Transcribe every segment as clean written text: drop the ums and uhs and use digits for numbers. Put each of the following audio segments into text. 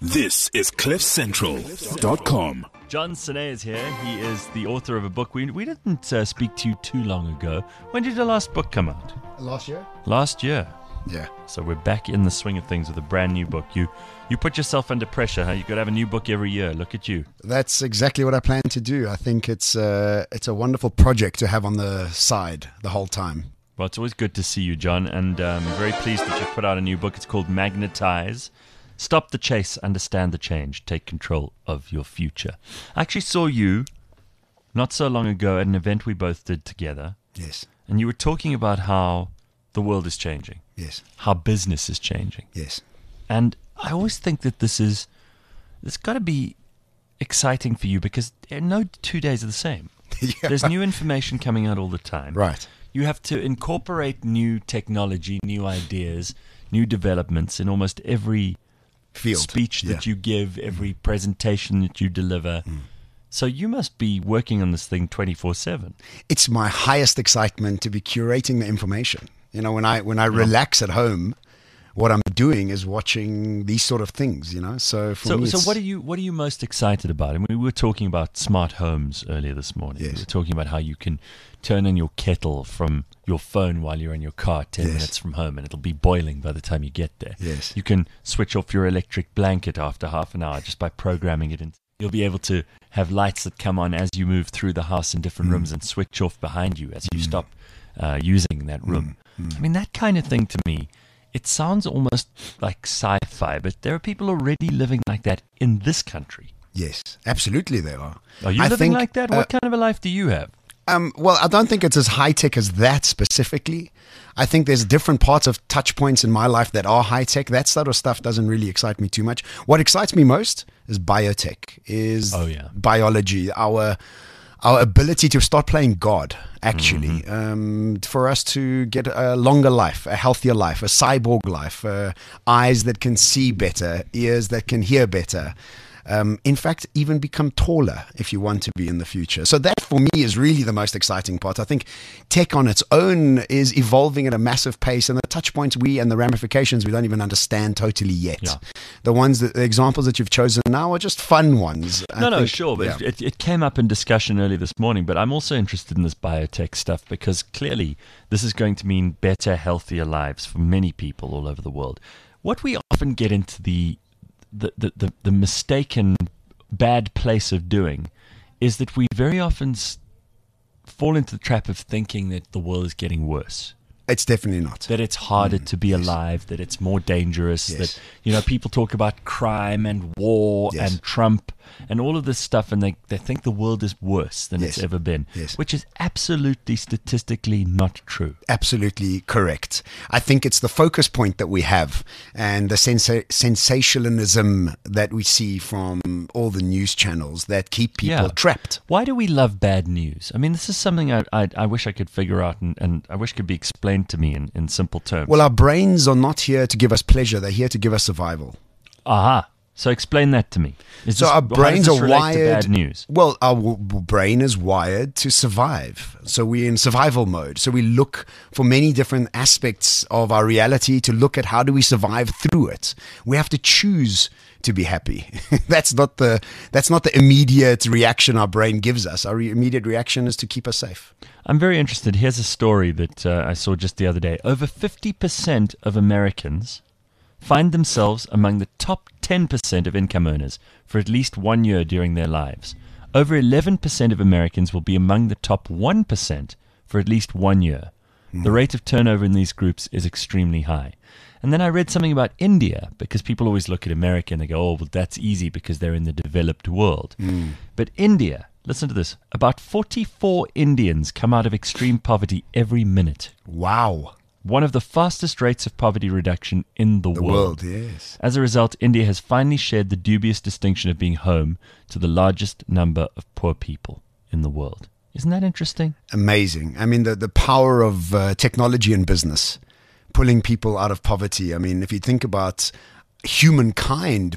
This is CliffCentral.com. John Sine is here. He is the author of a book. We didn't speak to you too long ago. When did your last book come out? Last year? Last year. Yeah. So we're back in the swing of things with a brand new book. You put yourself under pressure, huh? You got to have a new book every year. Look at you. That's exactly what I plan to do. I think it's a wonderful project to have on the side the whole time. Well, it's always good to see you, John, and I'm very pleased that you put out a new book. It's called Magnetize. Stop the chase, understand the change, take control of your future. I actually saw you not so long ago at an event we both did together. Yes. And you were talking about how the world is changing. Yes. How business is changing. Yes. And I always think that it's got to be exciting for you because no 2 days are the same. Yeah. There's new information coming out all the time. Right. You have to incorporate new technology, new ideas, new developments in almost every Field. speech that you give, every presentation that you deliver. So you must be working on this thing 24/7. It's my highest excitement to be curating the information. You know, when I relax at home, what I'm doing is watching these sort of things, you know. So for me, so what are you most excited about? I mean, we were talking about smart homes earlier this morning. Yes. We were talking about how you can turn on your kettle from your phone while you're in your car 10 Yes. minutes from home and it'll be boiling by the time you get there. Yes. You can switch off your electric blanket after half an hour just by programming it in. You'll be able to have lights that come on as you move through the house in different rooms and switch off behind you as you stop using that room. I mean, that kind of thing to me, it sounds almost like sci-fi, but there are people already living like that in this country. Yes, absolutely they are. Are you living like that? What kind of a life do you have? Well, I don't think it's as high-tech as that specifically. I think there's different parts of touch points in my life that are high-tech. That sort of stuff doesn't really excite me too much. What excites me most is biotech, is biology, our ability to start playing God, actually, for us to get a longer life, a healthier life, a cyborg life, eyes that can see better, ears that can hear better. In fact, even become taller if you want to be in the future. So that for me is really the most exciting part. I think tech on its own is evolving at a massive pace, and the touch points and the ramifications we don't even understand totally yet. Yeah. The examples that you've chosen now are just fun ones. Sure. But it came up in discussion earlier this morning, but I'm also interested in this biotech stuff because clearly this is going to mean better, healthier lives for many people all over the world. What we often get into the mistaken bad place of doing is that we very often fall into the trap of thinking that the world is getting worse. It's definitely not. That it's harder to be alive, that it's more dangerous, that, people talk about crime and war and Trump and all of this stuff, and they think the world is worse than it's ever been, which is absolutely statistically not true. Absolutely correct. I think it's the focus point that we have and the sensationalism that we see from all the news channels that keep people trapped. Why do we love bad news? I mean, this is something I wish I could figure out and I wish could be explained to me in simple terms. Well, our brains are not here to give us pleasure. They're here to give us survival. Aha. So explain that to me. Our brains are wired. To bad news? Well, our brain is wired to survive. So we're in survival mode. So we look for many different aspects of our reality to look at how do we survive through it. We have to choose to be happy. That's not the immediate reaction our brain gives us. Our immediate reaction is to keep us safe. I'm very interested. Here's a story that I saw just the other day. Over 50% of Americans find themselves among the top 10% of income earners for at least 1 year during their lives. Over 11% of Americans will be among the top 1% for at least 1 year. The rate of turnover in these groups is extremely high. And then I read something about India, because people always look at America and they go, oh, well, that's easy because they're in the developed world. But India, listen to this, about 44 Indians come out of extreme poverty every minute. Wow. One of the fastest rates of poverty reduction in the world. Yes. As a result, India has finally shared the dubious distinction of being home to the largest number of poor people in the world. Isn't that interesting? Amazing. I mean, the power of technology and business, pulling people out of poverty. I mean, if you think about humankind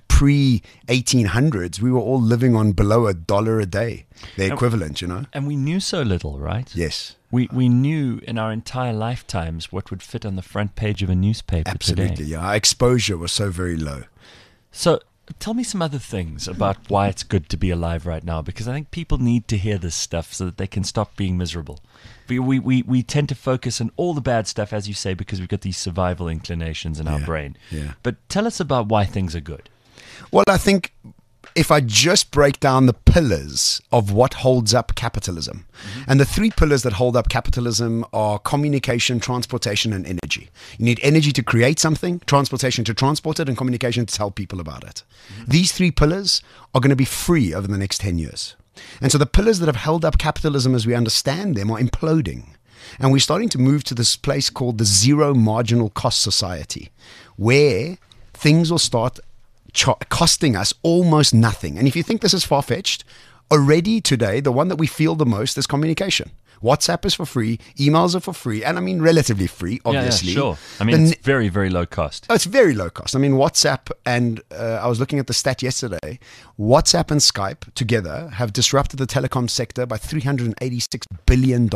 pre-1800s, we were all living on below $1 a day, the equivalent, you know. And we knew so little, right? Yes. We knew in our entire lifetimes what would fit on the front page of a newspaper Absolutely, today. yeah. Our exposure was so very low. So Tell me some other things about why it's good to be alive right now, because I think people need to hear this stuff so that they can stop being miserable. We tend to focus on all the bad stuff, as you say, because we've got these survival inclinations in our brain. Yeah. But tell us about why things are good. Well, I think if I just break down the pillars of what holds up capitalism, and the three pillars that hold up capitalism are communication, transportation, and energy. You need energy to create something, transportation to transport it, and communication to tell people about it. These three pillars are going to be free over the next 10 years. And so the pillars that have held up capitalism as we understand them are imploding. And we're starting to move to this place called the zero marginal cost society, where things will start costing us almost nothing. And if you think this is far-fetched, already today, the one that we feel the most is communication. WhatsApp is for free, emails are for free, and I mean relatively free, obviously. Yeah, sure. I mean, it's very, very low cost. Oh, it's very low cost. I mean, WhatsApp and I was looking at the stat yesterday. WhatsApp and Skype together have disrupted the telecom sector by $386 billion.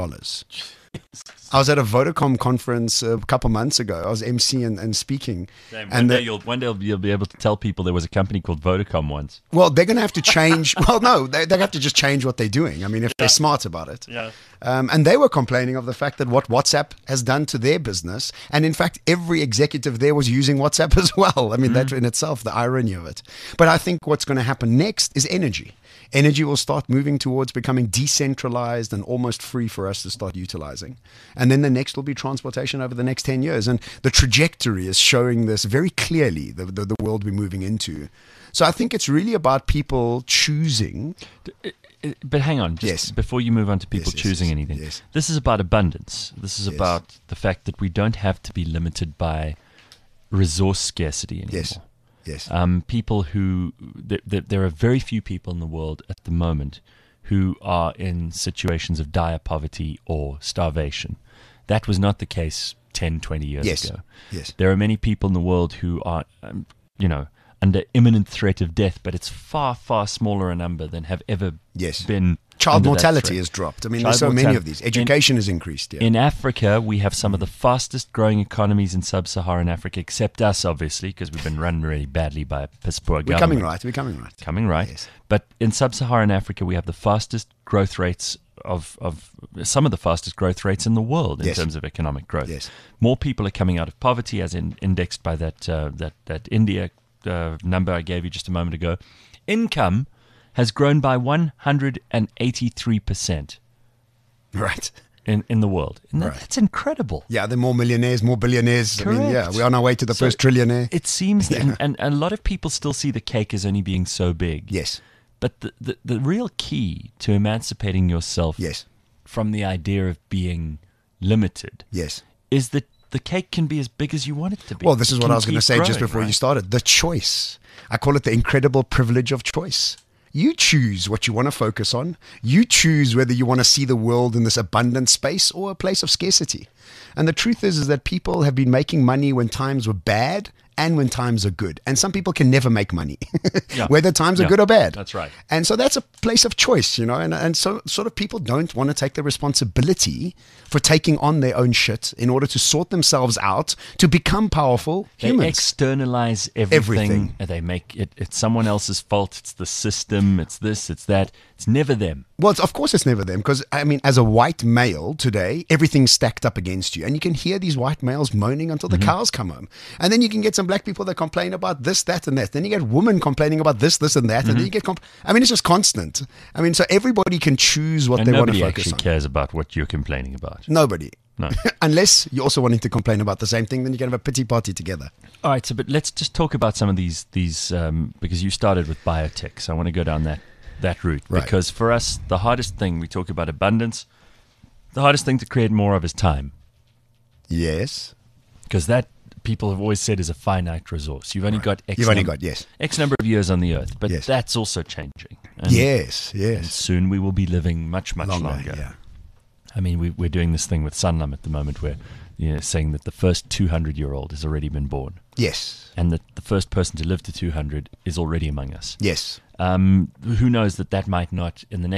I was at a Vodacom conference a couple months ago. I was emceeing and speaking. Damn, and one day you'll be able to tell people there was a company called Vodacom once. Well, they're going to have to change. Well, no, they have to just change what they're doing. I mean, if they're smart about it. Yeah. And they were complaining of the fact that what WhatsApp has done to their business. And in fact, every executive there was using WhatsApp as well. I mean, that in itself, the irony of it. But I think what's going to happen next is energy. Energy will start moving towards becoming decentralized and almost free for us to start utilizing. And then the next will be transportation over the next 10 years. And the trajectory is showing this very clearly, the world we're moving into. So I think it's really about people choosing. But hang on, just before you move on to people choosing anything. Yes. This is about abundance. This is about the fact that we don't have to be limited by resource scarcity anymore. Yes. Yes. People who there are very few people in the world at the moment who are in situations of dire poverty or starvation. That was not the case 10, 20 years ago. Yes. There are many people in the world who are, under imminent threat of death, but it's far, far smaller a number than have ever been. Child mortality has dropped. I mean, there's so many of these. Education has increased. Yeah. In Africa, we have some of the fastest growing economies in sub-Saharan Africa, except us, obviously, because we've been run really badly by a piss-poor government. We're coming right. Coming right. Yes. But in sub-Saharan Africa, we have the fastest growth rates of some of the fastest growth rates in the world in terms of economic growth. Yes. More people are coming out of poverty, as indexed by that India number I gave you just a moment ago. Income has grown by 183%. Right. In the world. And that's incredible. Yeah, there are more millionaires, more billionaires. Correct. I mean, we're on our way to the first trillionaire. It seems, and a lot of people still see the cake as only being so big. Yes. But the real key to emancipating yourself from the idea of being limited is that the cake can be as big as you want it to be. Well, this is what I was going to say just before you started. The choice. I call it the incredible privilege of choice. You choose what you want to focus on. You choose whether you want to see the world in this abundant space or a place of scarcity. And the truth is that people have been making money when times were bad and when times are good. And some people can never make money, whether times are good or bad. That's right. And so that's a place of choice, and so sort of people don't want to take the responsibility for taking on their own shit in order to sort themselves out to become powerful humans. They externalize everything. They make it's someone else's fault. It's the system. It's this, it's that. It's never them. Well, of course it's never them, because, I mean, as a white male today, everything's stacked up against you. And you can hear these white males moaning until the cows come home. And then you can get some black people that complain about this, that, and that. Then you get women complaining about this, and that. And then you get, I mean, it's just constant. I mean, so everybody can choose what they want to focus on. Nobody actually cares about what you're complaining about. Nobody. No. Unless you're also wanting to complain about the same thing, then you can have a pity party together. All right, but let's just talk about some of these because you started with biotech. So I want to go down that route. Right. Because for us, the hardest thing, we talk about abundance, the hardest thing to create more of is time. Yes. Because that, people have always said, is a finite resource. You've only got X number of years on the earth. But that's also changing. And and soon we will be living much, much longer. Yeah. I mean, we're doing this thing with Sanlam at the moment where saying that the first 200-year-old has already been born. Yes. And that the first person to live to 200 is already among us. Yes. Who knows that might not, in the next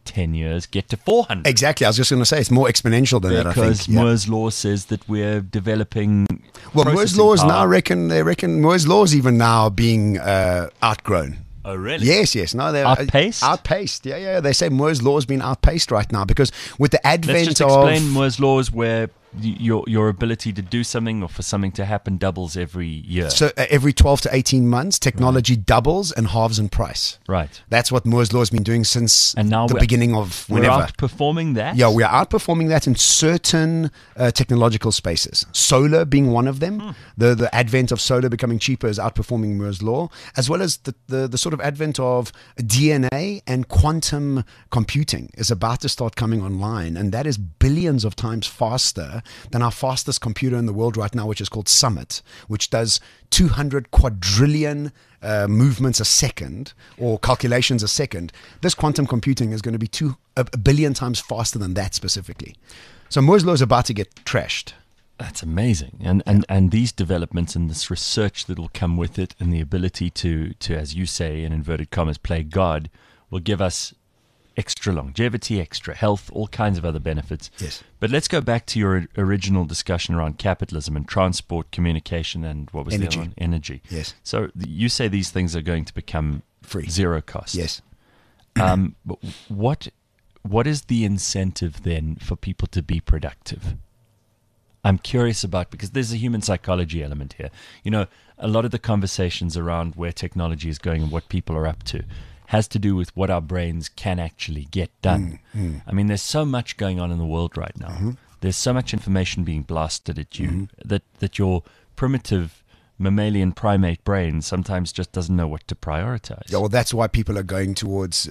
10 years get to 400. Exactly. I was just going to say it's more exponential than that, I think. Because Moore's law says that we're developing. Well, Moore's law is power. now they reckon Moore's law is even now being outgrown. Oh, really? Yes. No, they're Outpaced? Outpaced. Yeah. They say Moore's law has been outpaced right now because with the advent Let's just explain Moore's law is where your ability to do something or for something to happen doubles every year. So every 12 to 18 months, technology doubles and halves in price. Right. That's what Moore's law has been doing since And now the beginning of we're whenever. outperforming that? Yeah, we are outperforming that in certain technological spaces. Solar being one of them. The advent of solar becoming cheaper is outperforming Moore's law, as well as the sort of advent of DNA and quantum computing is about to start coming online, and that is billions of times faster than our fastest computer in the world right now, which is called Summit, which does 200 quadrillion movements a second or calculations a second. This quantum computing is going to be a billion times faster than that specifically. So Moore's law is about to get trashed. That's amazing. And these developments and this research that will come with it and the ability to, as you say, in inverted commas, play God will give us extra longevity, extra health, all kinds of other benefits. Yes. But let's go back to your original discussion around capitalism and transport, communication, and what was the other one? Energy. Yes. So you say these things are going to become Free. zero cost. Yes. But what is the incentive then for people to be productive? I'm curious about, because there's a human psychology element here. You know, a lot of the conversations around where technology is going and what people are up to has to do with what our brains can actually get done. I mean, there's so much going on in the world right now. There's so much information being blasted at you that your primitive mammalian primate brain sometimes just doesn't know what to prioritize. Yeah, well, that's why people are going towards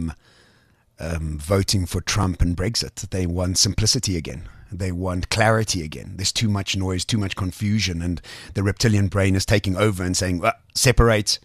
voting for Trump and Brexit. They want simplicity again. They want clarity again. There's too much noise, too much confusion, and the reptilian brain is taking over and saying, separate.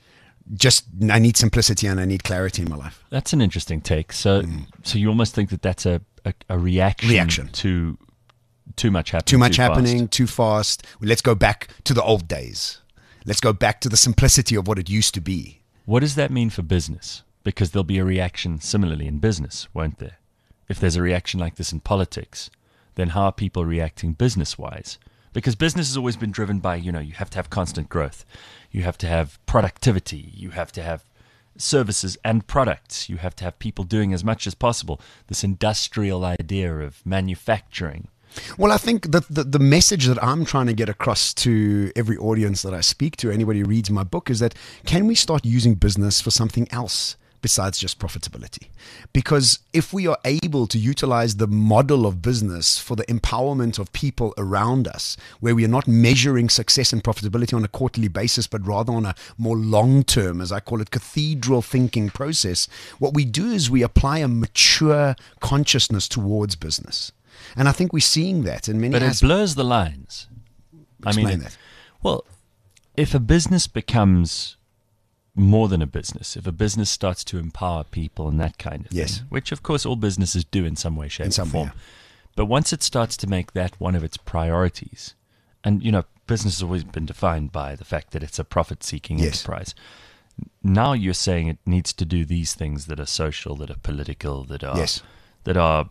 I need simplicity and I need clarity in my life. That's an interesting take. So you almost think that that's a reaction to too much happening. Too much fast. happening, too fast. Well, let's go back to the old days. Let's go back to the simplicity of what it used to be. What does that mean for business? Because there'll be a reaction similarly in business, won't there? If there's a reaction like this in politics, then how are people reacting business-wise? Because business has always been driven by, you have to have constant growth. You have to have productivity. You have to have services and products. You have to have people doing as much as possible. This industrial idea of manufacturing. Well, I think the message that I'm trying to get across to every audience that I speak to, anybody who reads my book, is that can we start using business for something else besides just profitability? Because if we are able to utilize the model of business for the empowerment of people around us, where we are not measuring success and profitability on a quarterly basis, but rather on a more long-term, as I call it, cathedral thinking process, what we do is we apply a mature consciousness towards business. And I think we're seeing that in many But it blurs the lines. Explain that. Well, if a business becomes more than a business, if a business starts to empower people and that kind of thing, which of course all businesses do in some way, shape, or form. Yeah. But once it starts to make that one of its priorities, and business has always been defined by the fact that it's a profit-seeking enterprise. Now you're saying it needs to do these things that are social, that are political, that are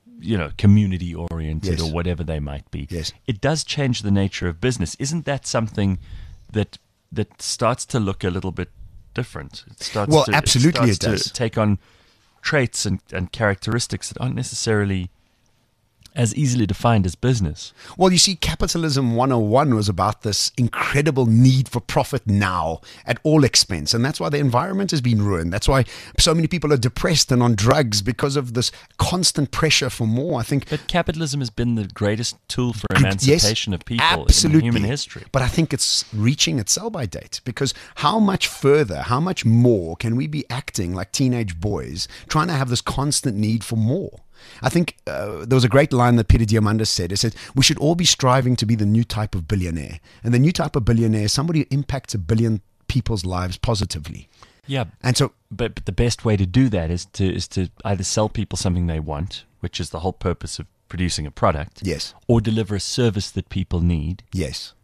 community-oriented or whatever they might be. Yes. It does change the nature of business. Isn't that something that starts to look a little bit different? Absolutely it does. To take on traits and characteristics that aren't necessarily as easily defined as business. Well, you see, Capitalism 101 was about this incredible need for profit now at all expense. And that's why the environment has been ruined. That's why so many people are depressed and on drugs because of this constant pressure for more. I think. But capitalism has been the greatest tool for emancipation of people absolutely. in human history. But I think it's reaching its sell-by date, because how much further, how much more can we be acting like teenage boys trying to have this constant need for more? I think there was a great line that Peter Diamandis said. He said, we should all be striving to be the new type of billionaire. And the new type of billionaire is somebody who impacts 1 billion people's lives positively. Yeah. And so, but the best way to do that is to either sell people something they want, which is the whole purpose of producing a product, yes, or deliver a service that people need. Yes.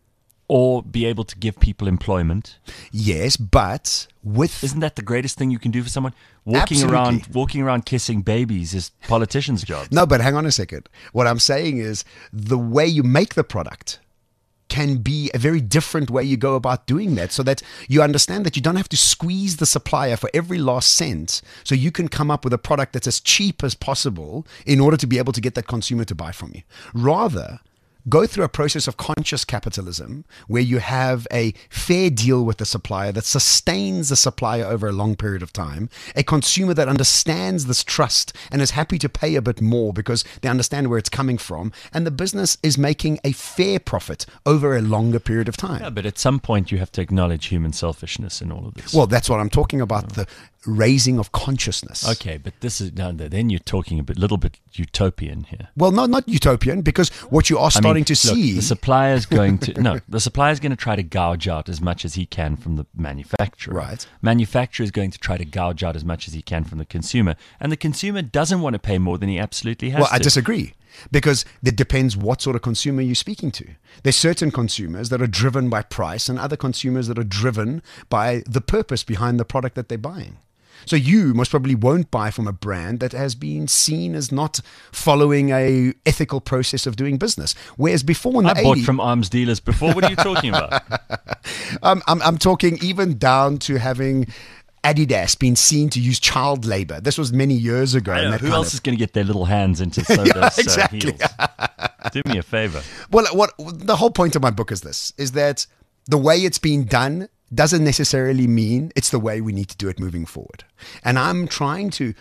or be able to give people employment. Yes, but with Isn't that the greatest thing you can do for someone? Walking Absolutely. around kissing babies is politicians' jobs. no, but hang on a second. What I'm saying is the way you make the product can be a very different way you go about doing that, so that you understand that you don't have to squeeze the supplier for every last cent, so you can come up with a product that's as cheap as possible in order to be able to get that consumer to buy from you. Rather, go through a process of conscious capitalism where you have a fair deal with the supplier that sustains the supplier over a long period of time, a consumer that understands this trust and is happy to pay a bit more because they understand where it's coming from, and the business is making a fair profit over a longer period of time. Yeah, but at some point you have to acknowledge human selfishness in all of this. Well, that's what I'm talking about, the raising of consciousness. Okay, but this is now then you're talking a little bit utopian here. Well, no, not utopian, because what you are starting to look, see... the supplier's going to the supplier's going to try to gouge out as much as he can from the manufacturer. Right. Manufacturer is going to try to gouge out as much as he can from the consumer, and the consumer doesn't want to pay more than he absolutely has Well, to. I disagree, because it depends what sort of consumer you're speaking to. There's certain consumers that are driven by price and other consumers that are driven by the purpose behind the product that they're buying. So you most probably won't buy from a brand that has been seen as not following a ethical process of doing business. Whereas before in the I bought 80s, from arms dealers before. What are you talking about? I'm talking even down to having Adidas being seen to use child labor. This was many years ago. I know, and that who kind else of- is going to get their little hands into Soda's exactly. heels? Do me a favor. Well, what the whole point of my book is that the way it's being done doesn't necessarily mean it's the way we need to do it moving forward. And I'm trying to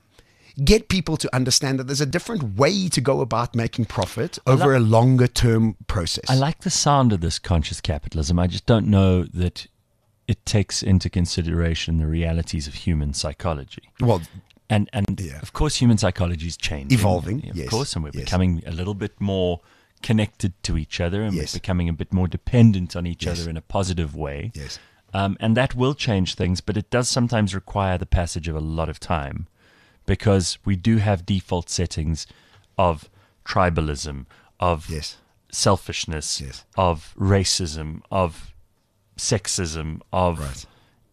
get people to understand that there's a different way to go about making profit over a longer term process. I like the sound of this conscious capitalism. I just don't know that it takes into consideration the realities of human psychology. Well, And Yeah. of course, human psychology is changing. Evolving, Of yes, course, and we're yes. becoming a little bit more connected to each other, and Yes. we're becoming a bit more dependent on each Yes. other in a positive way. yes. And that will change things, but it does sometimes require the passage of a lot of time, because we do have default settings of tribalism, of Yes. selfishness, Yes. of racism, of sexism, of Right.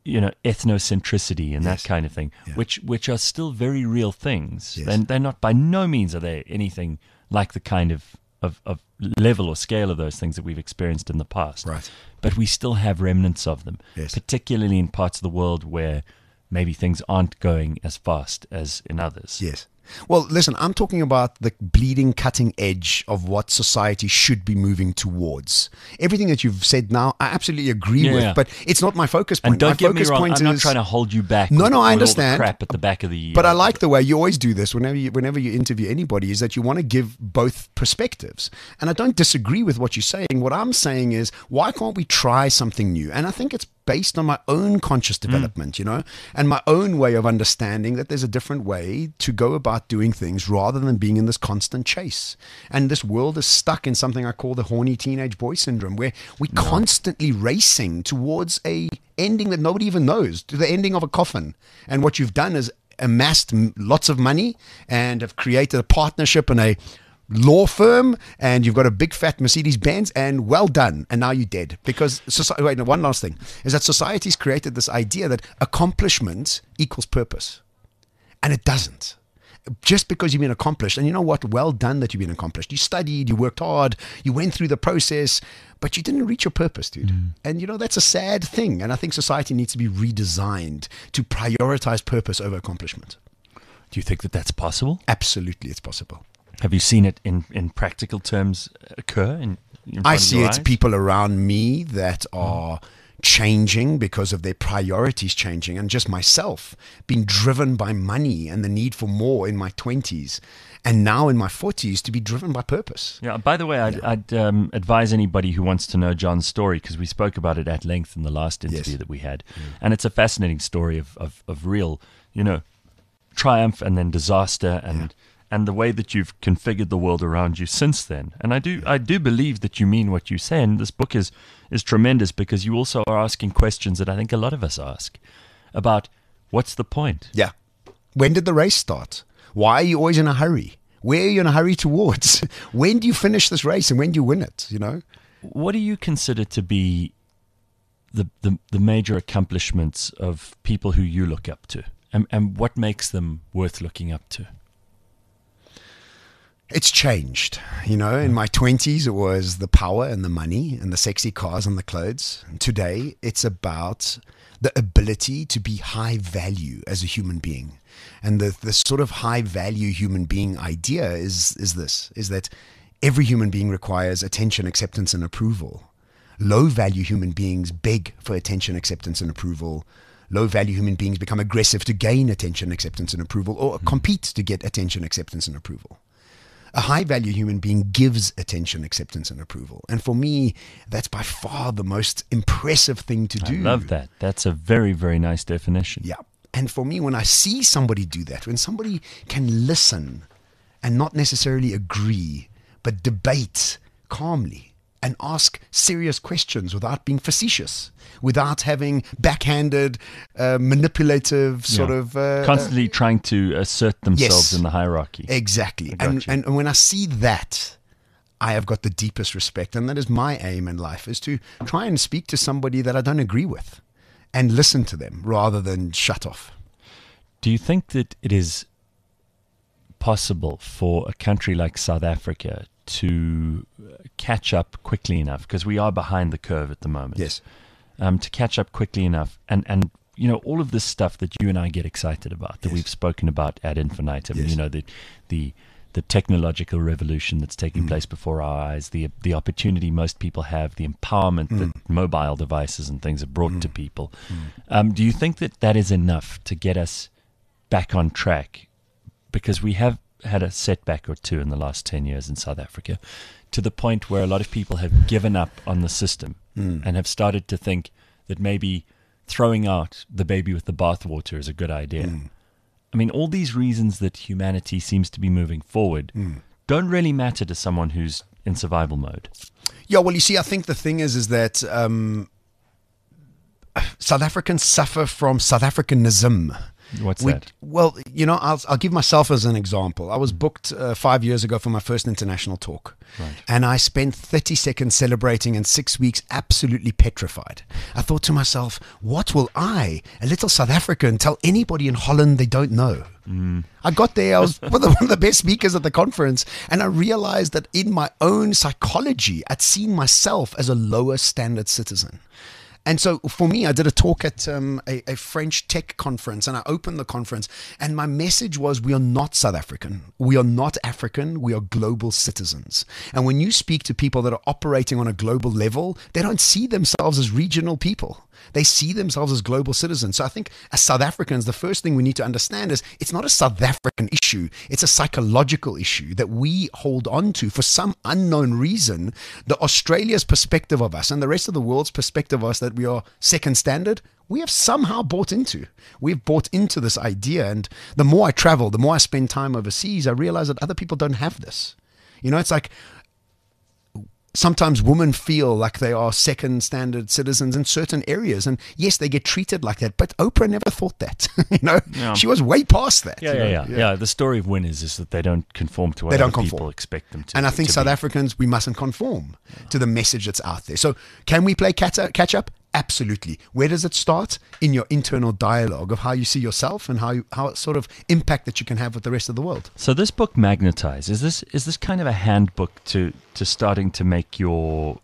ethnocentricity and Yes. that kind of thing, Yeah. which are still very real things. Yes. They're not, by no means are they anything like the kind of level or scale of those things that we've experienced in the past. Right. But we still have remnants of them, Yes. particularly in parts of the world where maybe things aren't going as fast as in others. Yes. Well, listen, I'm talking about the bleeding cutting edge of what society should be moving towards. Everything that you've said now, I absolutely agree Yeah, with, yeah. but it's not my focus point. And don't my get me focus wrong, point I'm not is- trying to hold you back. No, with, no, I with all the understand. crap at the back of the. But I like the way you always do this whenever you interview anybody, is that you want to give both perspectives. And I don't disagree with what you're saying. What I'm saying is, why can't we try something new? And I think it's based on my own conscious development, and my own way of understanding that there's a different way to go about doing things rather than being in this constant chase. And this world is stuck in something I call the horny teenage boy syndrome, where we're constantly racing towards a ending that nobody even knows, to the ending of a coffin. And what you've done is amassed lots of money and have created a partnership and a law firm, and you've got a big fat Mercedes-Benz, and well done, and now you're dead. Because society, wait, no, one last thing is that society's created this idea that accomplishment equals purpose, and it doesn't. Just because you've been accomplished, and you know what, well done that you've been accomplished. You studied, you worked hard, you went through the process, but you didn't reach your purpose, dude. And that's a sad thing, and I think society needs to be redesigned to prioritize purpose over accomplishment. Do you think that that's possible? Absolutely, it's possible. Have you seen it in practical terms occur? In front I of see your it's eyes? people around me that are changing because of their priorities changing, and just myself being driven by money and the need for more in my 20s, and now in my 40s to be driven by purpose. Yeah. By the way, I'd advise anybody who wants to know John's story, because we spoke about it at length in the last interview Yes. that we had, and it's a fascinating story of real, triumph and then disaster, and the way that you've configured the world around you since then. And I do believe that you mean what you say, and this book is tremendous, because you also are asking questions that I think a lot of us ask about what's the point. Yeah. When did the race start? Why are you always in a hurry? Where are you in a hurry towards? When do you finish this race and when do you win it? What do you consider to be the major accomplishments of people who you look up to? And what makes them worth looking up to? It's changed. In my 20s, it was the power and the money and the sexy cars and the clothes. And today, it's about the ability to be high value as a human being. And the sort of high value human being idea is that every human being requires attention, acceptance, and approval. Low value human beings beg for attention, acceptance, and approval. Low value human beings become aggressive to gain attention, acceptance, and approval, or compete to get attention, acceptance, and approval. A high value human being gives attention, acceptance, and approval. And for me, that's by far the most impressive thing to do. I love that. That's a very, very nice definition. Yeah. And for me, when I see somebody do that, when somebody can listen and not necessarily agree, but debate calmly and ask serious questions without being facetious, without having backhanded, manipulative sort of... constantly trying to assert themselves in the hierarchy. Exactly. And when I see that, I have got the deepest respect. And that is my aim in life, is to try and speak to somebody that I don't agree with and listen to them rather than shut off. Do you think that it is possible for a country like South Africa to catch up quickly enough, because we are behind the curve at the moment? Yes. To catch up quickly enough, and all of this stuff that you and I get excited about, that we've spoken about ad infinitum. Yes. The technological revolution that's taking place before our eyes, the opportunity most people have, the empowerment that mobile devices and things have brought to people. Do you think that is enough to get us back on track? Because we have had a setback or two in the last 10 years in South Africa, to the point where a lot of people have given up on the system and have started to think that maybe throwing out the baby with the bathwater is a good idea. I mean, all these reasons that humanity seems to be moving forward don't really matter to someone who's in survival mode. Yeah, well, you see, I think the thing is that South Africans suffer from South Africanism. What's that? Well, I'll give myself as an example. I was booked 5 years ago for my first international talk. Right. And I spent 30 seconds celebrating and 6 weeks absolutely petrified. I thought to myself, what will I, a little South African, tell anybody in Holland they don't know? I got there, I was one of the best speakers at the conference, and I realized that in my own psychology, I'd seen myself as a lower standard citizen. And so for me, I did a talk at a French tech conference, and I opened the conference, and my message was, we are not South African. We are not African. We are global citizens. And when you speak to people that are operating on a global level, they don't see themselves as regional people. They see themselves as global citizens. So I think as South Africans, the first thing we need to understand is it's not a South African issue. It's a psychological issue that we hold on to for some unknown reason. The Australia's perspective of us and the rest of the world's perspective of us that we are second standard, we have somehow bought into. We've bought into this idea. And the more I travel, the more I spend time overseas, I realize that other people don't have this. It's like, sometimes women feel like they are second standard citizens in certain areas. And yes, they get treated like that. But Oprah never thought that. She was way past that. Yeah. The story of winners is that they don't conform to what other people expect them to. And I think South Africans, we mustn't conform to the message that's out there. So can we play catch up? Absolutely. Where does it start? In your internal dialogue of how you see yourself and how sort of impact that you can have with the rest of the world. So this book, Magnetize, is this kind of a handbook to starting to make your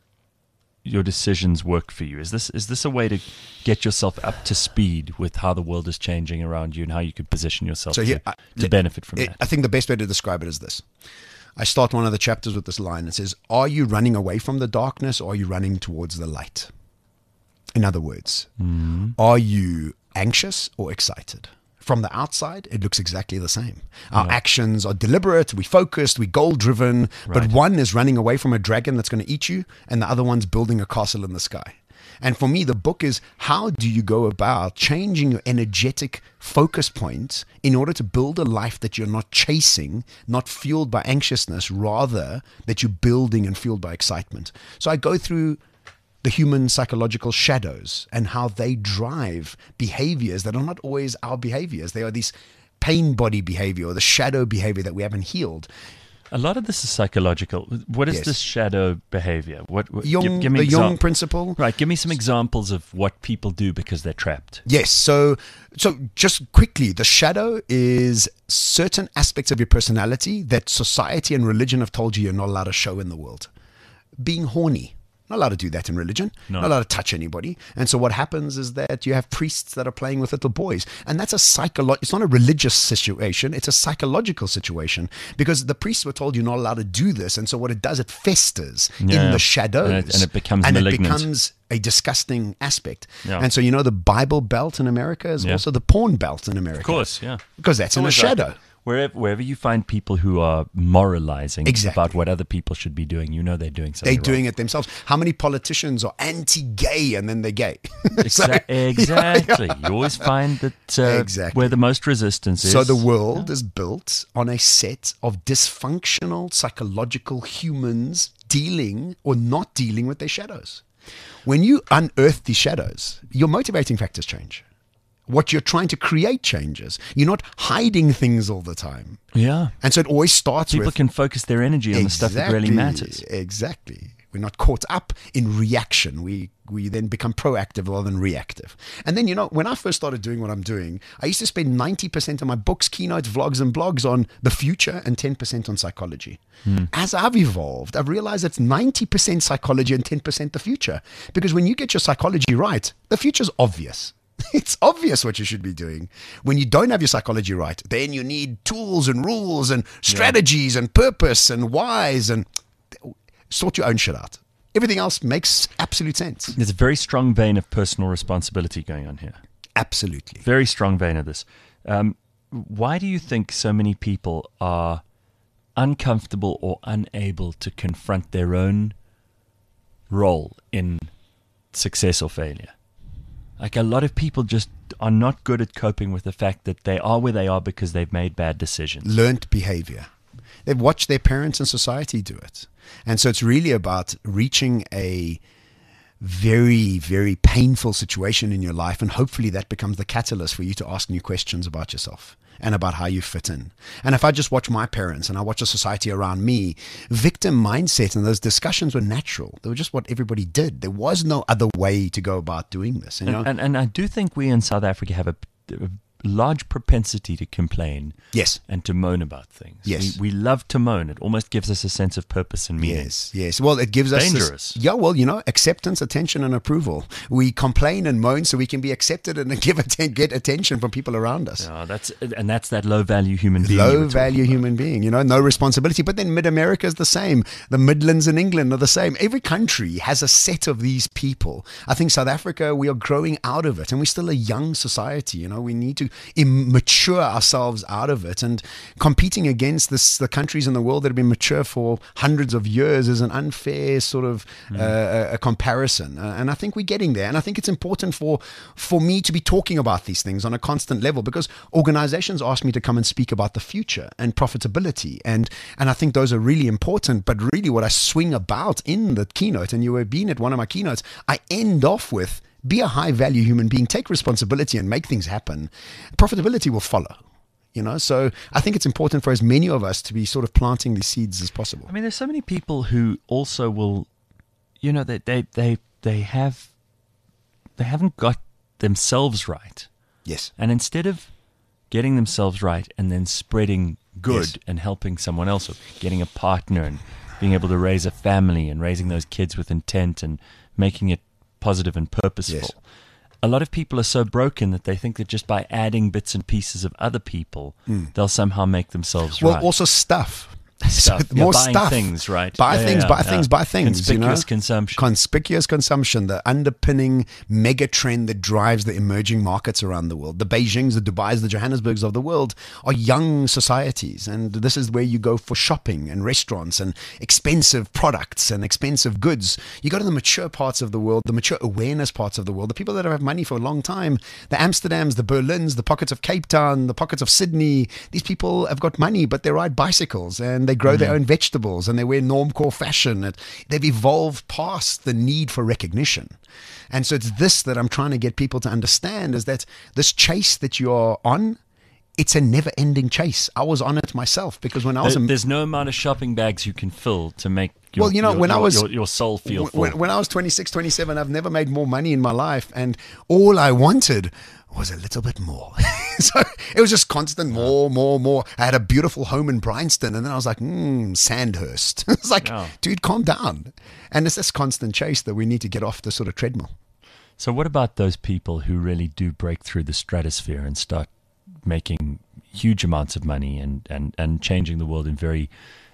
decisions work for you? Is this a way to get yourself up to speed with how the world is changing around you and how you could position yourself to benefit from that? I think the best way to describe it is this. I start one of the chapters with this line. It says, are you running away from the darkness, or are you running towards the light? In other words, are you anxious or excited? From the outside, it looks exactly the same. Our actions are deliberate, we're focused, we're goal-driven, but one is running away from a dragon that's going to eat you, and the other one's building a castle in the sky. And for me, the book is, how do you go about changing your energetic focus points in order to build a life that you're not chasing, not fueled by anxiousness, rather that you're building and fueled by excitement. So I go through the human psychological shadows and how they drive behaviors that are not always our behaviors. They are these pain body behavior or the shadow behavior that we haven't healed. A lot of this is psychological. What is Yes. this shadow behavior? Jung, give me the Jung principle. Right, give me some examples of what people do because they're trapped. Yes. So just quickly, the shadow is certain aspects of your personality that society and religion have told you you're not allowed to show in the world. Being horny. Not allowed to do that in religion. No. Not allowed to touch anybody. And so what happens is that you have priests that are playing with little boys. And that's it's not a religious situation. It's a psychological situation because the priests were told you're not allowed to do this. And so what it does, it festers Yeah. in the shadows. And it becomes and malignant. it becomes a disgusting aspect. Yeah. And so, the Bible Belt in America is Yeah. also the porn belt in America. Of course, yeah. Because that's in the Always like shadow. that. Wherever you find people who are moralizing Exactly. about what other people should be doing, they're doing something They're wrong. doing it themselves. How many politicians are anti-gay and then they're gay? So- Exactly. You always find that Exactly. where the most resistance is. So the world is built on a set of dysfunctional psychological humans dealing or not dealing with their shadows. When you unearth these shadows, your motivating factors change. What you're trying to create changes. You're not hiding things all the time. Yeah. And so it always starts People with can focus their energy on the stuff that really matters. Exactly. We're not caught up in reaction. We then become proactive rather than reactive. And then, when I first started doing what I'm doing, I used to spend 90% of my books, keynotes, vlogs, and blogs on the future and 10% on psychology. As I've evolved, I've realized it's 90% psychology and 10% the future. Because when you get your psychology right, the future's obvious. It's obvious what you should be doing. When you don't have your psychology right, then you need tools and rules and strategies and purpose and whys and sort your own shit out. Everything else makes absolute sense. There's a very strong vein of personal responsibility going on here. Absolutely. Very strong vein of this. Why do you think so many people are uncomfortable or unable to confront their own role in success or failure? Like a lot of people just are not good at coping with the fact that they are where they are because they've made bad decisions. Learned behavior. They've watched their parents and society do it. And so it's really about reaching a very, very painful situation in your life. And hopefully that becomes the catalyst for you to ask new questions about yourself and about how you fit in. And if I just watch my parents and I watch the society around me, victim mindset and those discussions were natural. They were just what everybody did. There was no other way to go about doing this. And I do think we in South Africa have a large propensity to complain Yes. and to moan about things. Yes. We love to moan. It almost gives us a sense of purpose and meaning. Yes. Well, it gives us Dangerous. acceptance, attention, and approval. We complain and moan so we can be accepted and get attention from people around us. That's that low value human being. Low value human being, no responsibility. But then Mid-America is the same. The Midlands in England are the same. Every country has a set of these people. I think South Africa, we are growing out of it, and we're still a young society. We need to mature ourselves out of it. And competing against the countries in the world that have been mature for hundreds of years is an unfair sort of a comparison. And I think we're getting there. And I think it's important for me to be talking about these things on a constant level because organizations ask me to come and speak about the future and profitability. And I think those are really important. But really what I swing about in the keynote, and you were being at one of my keynotes, I end off with, be a high value human being, take responsibility and make things happen. Profitability will follow. So I think it's important for as many of us to be sort of planting these seeds as possible. I mean, there's so many people who also will, they haven't got themselves right. Yes. And instead of getting themselves right and then spreading good Yes. and helping someone else, or getting a partner and being able to raise a family and raising those kids with intent and making it positive and purposeful. Yes. A lot of people are so broken that they think that just by adding bits and pieces of other people, they'll somehow make themselves Well, right. also stuff. Stuff. More Buying stuff. things, right? Buy Yeah, things, yeah, buy yeah. things, buy things. Conspicuous consumption. Conspicuous consumption, the underpinning mega trend that drives the emerging markets around the world. The Beijings, the Dubais, the Johannesburgs of the world are young societies. And this is where you go for shopping and restaurants and expensive products and expensive goods. You go to the mature parts of the world, the mature awareness parts of the world, the people that have money for a long time, the Amsterdams, the Berlins, the pockets of Cape Town, the pockets of Sydney. These people have got money, but they ride bicycles and they grow their own vegetables and they wear normcore fashion. They've evolved past the need for recognition. And so it's this that I'm trying to get people to understand, is that this chase that you're on it's a never-ending chase. I was on it myself because when I was There's no amount of shopping bags you can fill to make your, Well, you know, when I was- your soul feel full. when I was 26, 27, I've never made more money in my life, and all I wanted was a little bit more. So it was just constant more. I had a beautiful home in Bryanston, and then I was like, Sandhurst. It's like, Yeah. dude, calm down. And it's this constant chase that we need to get off the sort of treadmill. So what about those people who really do break through the stratosphere and start making huge amounts of money and changing the world in very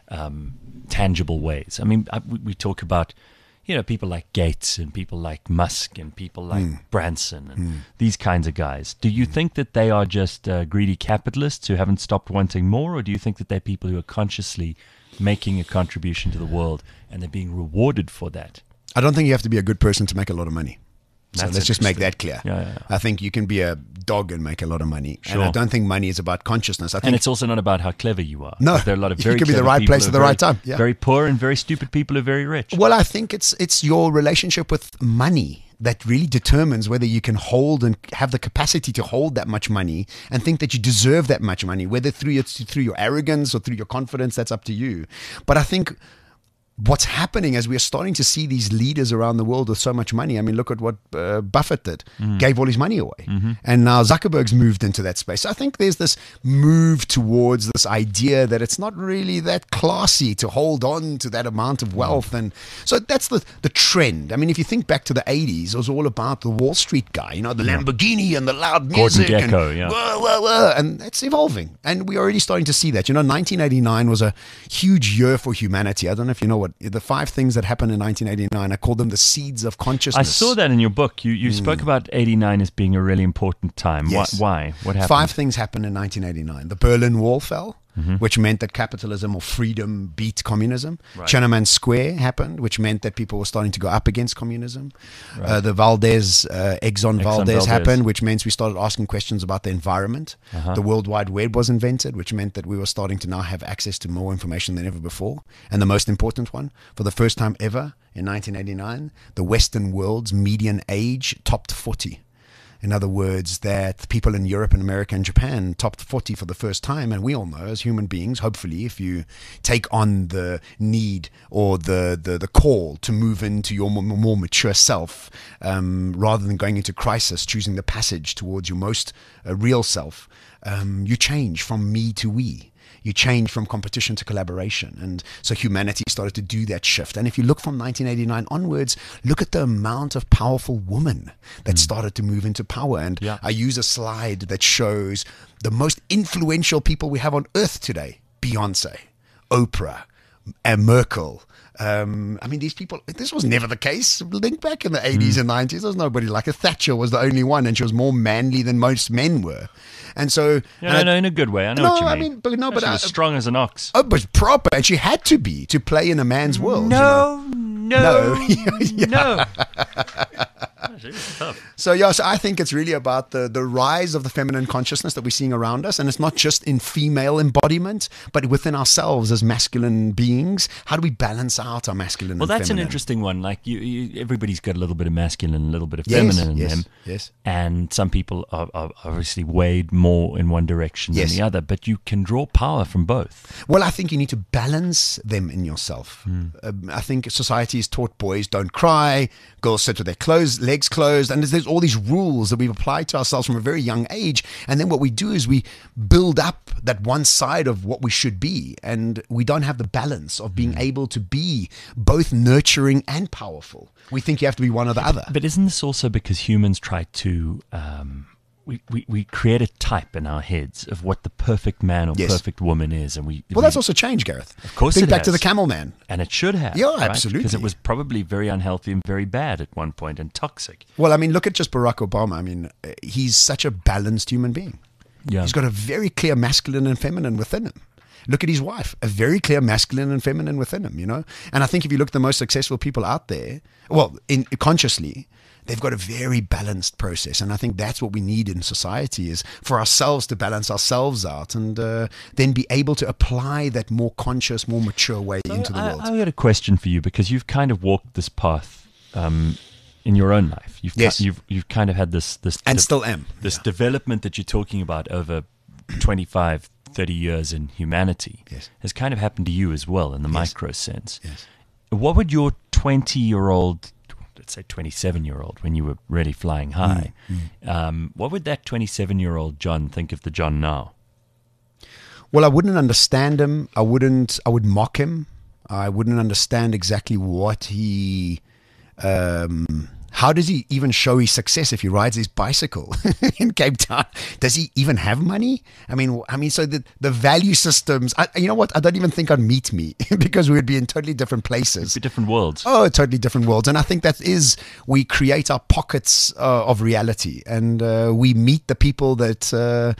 tangible ways? I mean, we talk about, people like Gates and people like Musk and people like Branson and these kinds of guys. Do you think that they are just greedy capitalists who haven't stopped wanting more, or do you think that they're people who are consciously making a contribution to the world and they're being rewarded for that? I don't think you have to be a good person to make a lot of money. So That's let's just make interesting. that clear. Yeah. I think you can be a dog and make a lot of money. Sure. And I don't think money is about consciousness. I And think it's also not about how clever you are. No, There are a lot of you very could be the clever right people place who at are the right very- time, yeah. Very poor and very stupid people who are very rich. Well, I think it's your relationship with money that really determines whether you can hold and have the capacity to hold that much money and think that you deserve that much money, whether through your arrogance or through your confidence. That's up to you. But I think what's happening as we are starting to see these leaders around the world with so much money. I mean, look at what Buffett did, gave all his money away. And now Zuckerberg's moved into that space. So I think there's this move towards this idea that it's not really that classy to hold on to that amount of wealth. And so that's the trend. I mean, if you think back to the 80s, it was all about the Wall Street guy, the Lamborghini and the loud music. Gordon Gekko, and, yeah. whoa, whoa. And it's evolving. And we're already starting to see that. 1989 was a huge year for humanity. I don't know if you know what the 5 things that happened in 1989. I call them the seeds of consciousness. I saw that in your book. You spoke about 89 as being a really important time. Yes. Why? What happened? 5 things happened in 1989. The Berlin Wall fell, which meant that capitalism or freedom beat communism. Right. Tiananmen Square happened, which meant that people were starting to go up against communism. The Valdez, Exxon Valdez happened, which means we started asking questions about the environment. The World Wide Web was invented, which meant that we were starting to now have access to more information than ever before. And the most important one, for the first time ever in 1989, the Western world's median age topped 40. In other words, that people in Europe and America and Japan topped 40 for the first time. And we all know as human beings, hopefully, if you take on the need or the call to move into your more mature self, rather than going into crisis, choosing the passage towards your most real self, you change from me to we. You change from competition to collaboration. And so humanity started to do that shift. And if you look from 1989 onwards, look at the amount of powerful women that started to move into power. And I use a slide that shows the most influential people we have on earth today: Beyonce, Oprah, and Merkel. I mean, these people, this was never the case. Think back in the 80s and 90s, there was nobody like her. Thatcher was the only one, and she was more manly than most men were. And so... Yeah, in a good way. I know what you mean. But she was strong as an ox. Oh, but proper, and she had to be to play in a man's world. No. She was tough. So I think it's really about the rise of the feminine consciousness that we're seeing around us. And it's not just in female embodiment, but within ourselves as masculine beings. How do we balance out our masculine and feminine? Well, that's an interesting one. Like everybody's got a little bit of masculine and a little bit of feminine in them. Yes. And some people are obviously weighed more in one direction than the other, but you can draw power from both. Well, I think you need to balance them in yourself. I think society has taught boys don't cry, girls sit with their legs closed, and there's all these rules that we've applied to ourselves from a very young age. And then what we do is we build up that one side of what we should be, and we don't have the balance of being able to be both nurturing and powerful. We think you have to be one or the other. But isn't this also because humans try to... We create a type in our heads of what the perfect man or perfect woman is, and that's also changed, Gareth. Of course, think it back has. to the camel man, and it should have. Yeah, right? absolutely. Because it was probably very unhealthy and very bad at one point and toxic. Well, I mean, look at just Barack Obama. I mean, he's such a balanced human being. Yeah, he's got a very clear masculine and feminine within him. Look at his wife, a very clear masculine and feminine within him. And I think if you look at the most successful people out there, consciously, they've got a very balanced process. And I think that's what we need in society, is for ourselves to balance ourselves out and then be able to apply that more conscious, more mature way into the world. I've got a question for you, because you've kind of walked this path in your own life. You've kind of had this and still am. This development that you're talking about over 25, 30 years in humanity Yes. has kind of happened to you as well in the micro sense. Yes. What would your 20-year-old, let's say 27-year-old, when you were really flying high, what would that 27-year-old John think of the John now? Well, I wouldn't understand him. I would mock him. I wouldn't understand exactly what he, how does he even show his success if he rides his bicycle in Cape Town? Does he even have money? I mean, so the value systems, you know what? I don't even think I'd meet me because we would be in totally different places. It'd be different worlds. Oh, totally different worlds. And I think we create our pockets of reality, and we meet the people that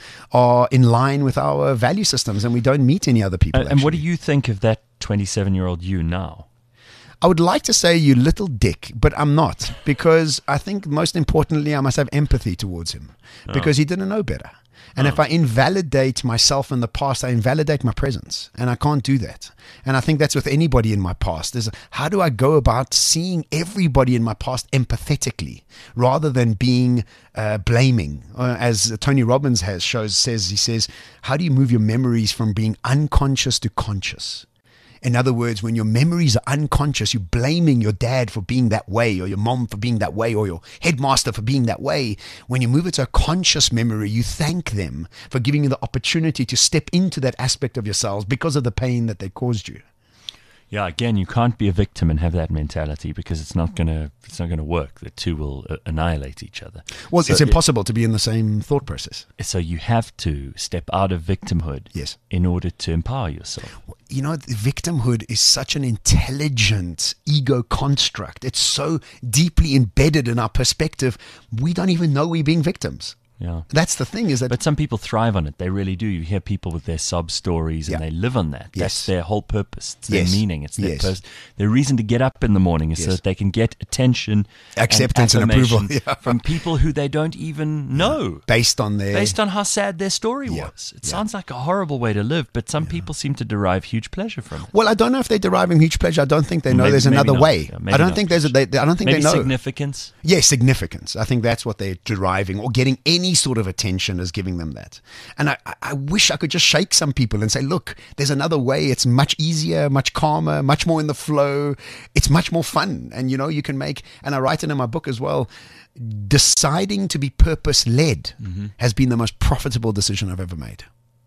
are in line with our value systems, and we don't meet any other people. And what do actually. you think of that 27-year-old you now? I would like to say you little dick, but I'm not, because I think most importantly, I must have empathy towards him because he didn't know better. And if I invalidate myself in the past, I invalidate my presence, and I can't do that. And I think that's with anybody in my past is how do I go about seeing everybody in my past empathetically rather than being blaming? As Tony Robbins says, how do you move your memories from being unconscious to conscious? In other words, when your memories are unconscious, you're blaming your dad for being that way, or your mom for being that way, or your headmaster for being that way. When you move it to a conscious memory, you thank them for giving you the opportunity to step into that aspect of yourselves because of the pain that they caused you. Yeah, again, you can't be a victim and have that mentality because it's not gonna work. The two will annihilate each other. Well, So it's impossible to be in the same thought process. So you have to step out of victimhood Yes. in order to empower yourself. You know, victimhood is such an intelligent ego construct. It's so deeply embedded in our perspective, we don't even know we're being victims. Yeah. That's the thing is that But some people thrive on it. They really do. You hear people with their sob stories and Yeah. they live on that. Yes. That's their whole purpose. It's their Yes. meaning. It's their Yes. their reason to get up in the morning is so Yes. that they can get attention, Acceptance and affirmation approval. Yeah. from people who they don't even know. based on How sad their story Yeah. was. It sounds like a horrible way to live, but some people seem to derive huge pleasure from it. Well, I don't know if they're deriving huge pleasure. I don't think they know Maybe- there's maybe another not. way. Yeah, maybe I don't not. think I don't think Maybe they know. significance. Yes, significance. I think that's what they're deriving, or getting any sort of attention is giving them that. And I wish I could just shake some people and say, look, there's another way. It's much easier, much calmer, much more in the flow. It's much more fun. And, you can make, and I write it in my book as well, deciding to be purpose-led has been the most profitable decision I've ever made.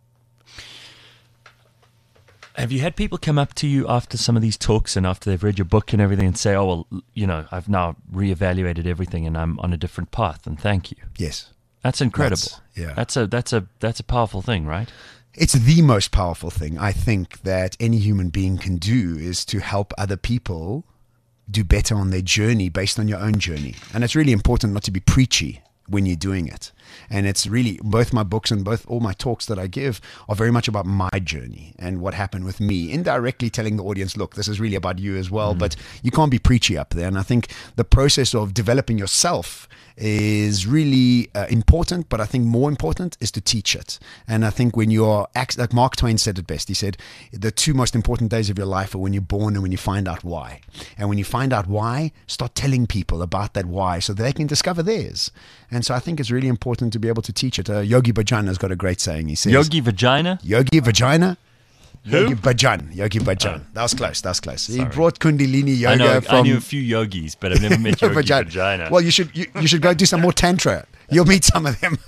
Have you had people come up to you after some of these talks and after they've read your book and everything and say, oh, well, I've now reevaluated everything and I'm on a different path, and thank you? Yes. That's incredible. That's a powerful thing, right? It's the most powerful thing I think that any human being can do, is to help other people do better on their journey based on your own journey. And it's really important not to be preachy when you're doing it. And it's really, both my books and all my talks that I give are very much about my journey and what happened with me, indirectly telling the audience, look, this is really about you as well, but you can't be preachy up there. And I think the process of developing yourself is really important, but I think more important is to teach it. And I think when you're, like Mark Twain said it best, he said, the two most important days of your life are when you're born and when you find out why. And when you find out why, start telling people about that why so that they can discover theirs. And so I think it's really important to be able to teach it. Yogi Bhajan has got a great saying. He says, Yogi Vagina? Yogi Vagina? Who? Yogi Bhajan. That was close. He Sorry. brought Kundalini I yoga from I knew a few yogis, but I've never met Yogi Vagina. Well, you should go do some more tantra. You'll meet some of them.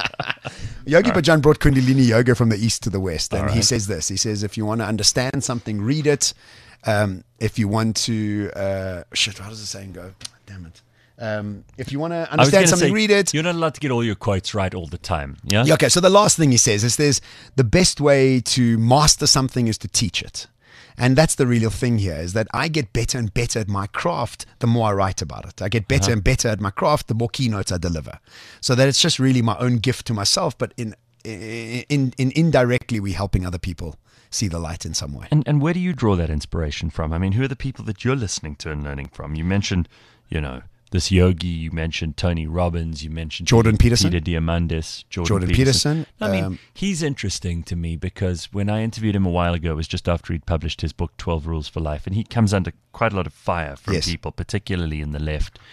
Yogi Bhajan brought Kundalini yoga from the east to the west, and he says this. He says, if you want to understand something, read it. If you want to, how does the saying go? Damn it. If you want to understand something, read it. You're not allowed to get all your quotes right all the time. Yeah? Yeah, okay, so the last thing he says is the best way to master something is to teach it. And that's the real thing here, is that I get better and better at my craft the more I write about it. I get better and better at my craft the more keynotes I deliver. So that it's just really my own gift to myself, but in indirectly we're helping other people see the light in some way. And where do you draw that inspiration from? I mean, who are the people that you're listening to and learning from? You mentioned, this yogi, you mentioned Tony Robbins, you mentioned Jordan Peterson. Peter Diamandis, Jordan Peterson. I mean, he's interesting to me because when I interviewed him a while ago, it was just after he'd published his book, 12 Rules for Life, and he comes under quite a lot of fire from Yes. people, particularly in the left.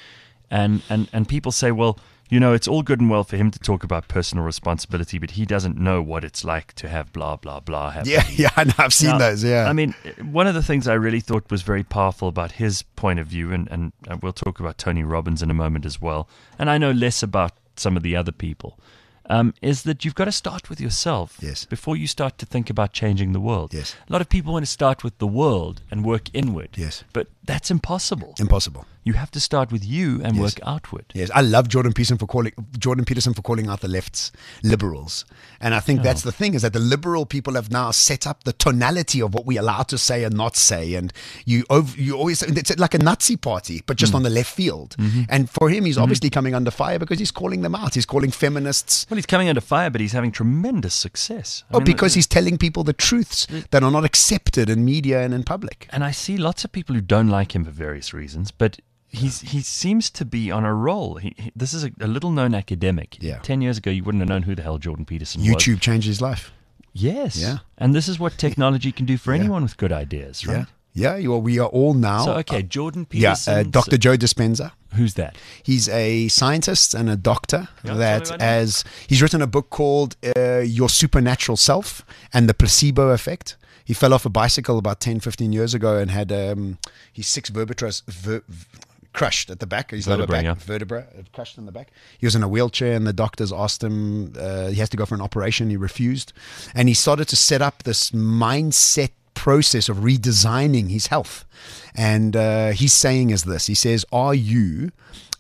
And people say, well, it's all good and well for him to talk about personal responsibility, but he doesn't know what it's like to have blah, blah, blah happen. Yeah, I know, I've seen those, yeah. I mean, one of the things I really thought was very powerful about his point of view, and we'll talk about Tony Robbins in a moment as well, and I know less about some of the other people, is that you've got to start with yourself before you start to think about changing the world. Yes. A lot of people want to start with the world and work inward. Yes. But that's impossible. Impossible. You have to start with you and work outward. Yes, I love Jordan Peterson for calling out the left's liberals, and I think that's the thing, is that the liberal people have now set up the tonality of what we allow to say and not say, and you always, it's like a Nazi party, but just on the left field. And for him, he's obviously coming under fire because he's calling them out. He's calling feminists. Well, he's coming under fire, but he's having tremendous success. Because he's telling people the truths that are not accepted in media and in public. And I see lots of people who don't like him for various reasons, but he seems to be on a roll. This is a little-known academic. Yeah. 10 years ago, you wouldn't have known who the hell Jordan Peterson was. YouTube changed his life. Yes. Yeah. And this is what technology can do for anyone with good ideas, right? Yeah. Well, we are all now. So, okay, Jordan Peterson. Dr. Joe Dispenza. Who's that? He's a scientist and a doctor he's written a book called Your Supernatural Self and the Placebo Effect. He fell off a bicycle about 10, 15 years ago and had his 6 vertebrae crushed at the back. His lower back vertebra crushed in the back. He was in a wheelchair, and the doctors asked him he has to go for an operation. He refused, and he started to set up this mindset process of redesigning his health. And he's saying is this. He says, are you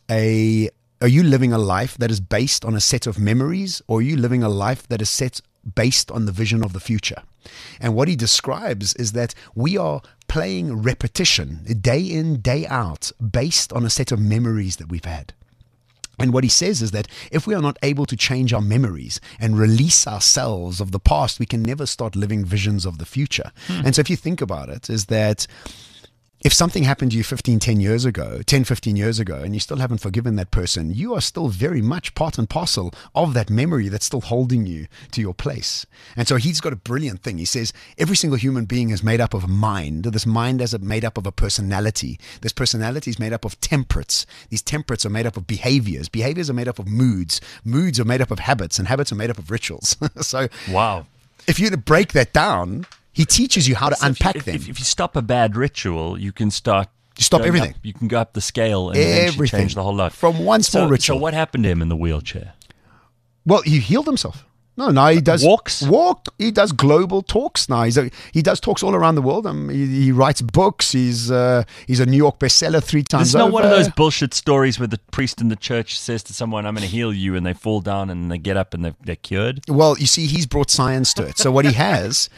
living a life that is based on a set of memories, or are you living a life that is based on the vision of the future? And what he describes is that we are playing repetition day in, day out, based on a set of memories that we've had. And what he says is that if we are not able to change our memories and release ourselves of the past, we can never start living visions of the future. And so if you think about it, is that if something happened to you 15 years ago, and you still haven't forgiven that person, you are still very much part and parcel of that memory that's still holding you to your place. And so he's got a brilliant thing. He says every single human being is made up of a mind. This mind is made up of a personality. This personality is made up of temperates. These temperates are made up of behaviors. Behaviors are made up of moods. Moods are made up of habits, and habits are made up of rituals. So wow. If you were to break that down, he teaches you how to unpack them. If you stop a bad ritual, you can start. You stop everything. You can go up the scale and eventually change the whole lot. From one small ritual. So what happened to him in the wheelchair? Well, he healed himself. No, he does walks. He does global talks now. He does talks all around the world. He writes books. He's a New York bestseller 3 times over. It's not one of those bullshit stories where the priest in the church says to someone, "I'm going to heal you," and they fall down and they get up and they're cured. Well, you see, he's brought science to it. So what he has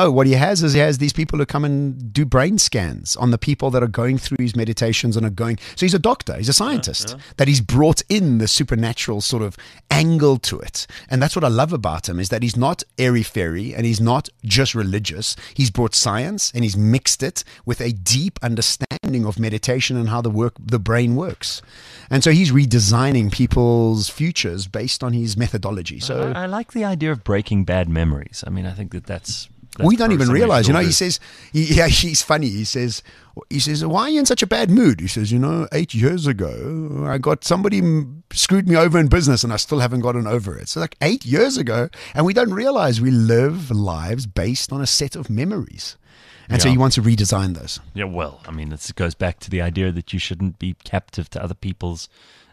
is these people who come and do brain scans on the people that are going through his meditations and are going. So he's a doctor. He's a scientist that he's brought in the supernatural sort of angle to it, and that's what I love about him, is that he's not airy-fairy and he's not just religious. He's brought science and he's mixed it with a deep understanding of meditation and how the brain works. And so he's redesigning people's futures based on his methodology. So I like the idea of breaking bad memories. I mean, I think that's we don't even realize, he says, he's funny. He says, why are you in such a bad mood? He says, 8 years ago, I got somebody screwed me over in business and I still haven't gotten over it. So like 8 years ago, and we don't realize we live lives based on a set of memories. And so he wants to redesign those. Yeah, well, I mean, this goes back to the idea that you shouldn't be captive to other people's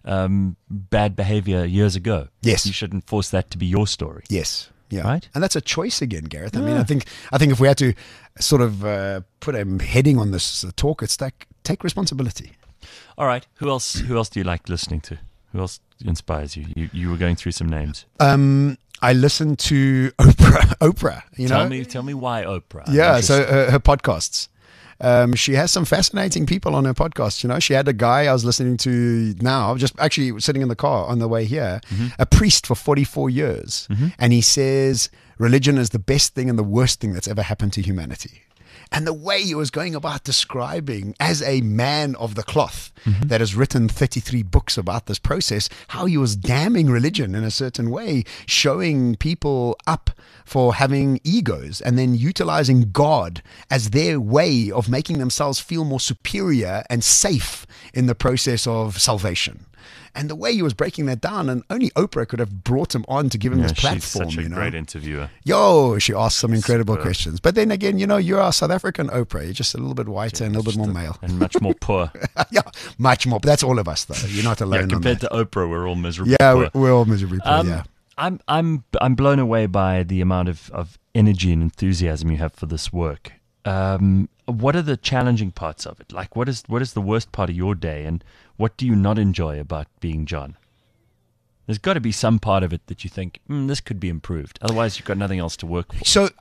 bad behavior years ago. Yes. You shouldn't force that to be your story. Yes. Yeah. Right? And that's a choice again, Gareth. I mean, I think if we had to sort of put a heading on this talk, it's like take responsibility. All right. Who else do you like listening to? Who else inspires you? You were going through some names. I listen to Oprah. Tell me why Oprah. Yeah, so her podcasts. She has some fascinating people on her podcast. She had a guy I was listening to now, just actually sitting in the car on the way here, a priest for 44 years. And he says religion is the best thing and the worst thing that's ever happened to humanity. And the way he was going about describing, as a man of the cloth that has written 33 books about this process, how he was damning religion in a certain way, showing people up for having egos and then utilizing God as their way of making themselves feel more superior and safe in the process of salvation. And the way he was breaking that down, and only Oprah could have brought him on to give him this platform. She's such a great interviewer. She asked some incredible questions. But then again, you're our South African Oprah. You're just a little bit whiter and a little bit more male. And much more poor. Yeah, much more. But that's all of us, though. You're not alone. Compared to Oprah, we're all miserable. Yeah, we're all miserably poor, yeah. I'm blown away by the amount of energy and enthusiasm you have for this work. What are the challenging parts of it? Like, what is the worst part of your day, and what do you not enjoy about being John? There's got to be some part of it that you think, this could be improved. Otherwise, you've got nothing else to work for. So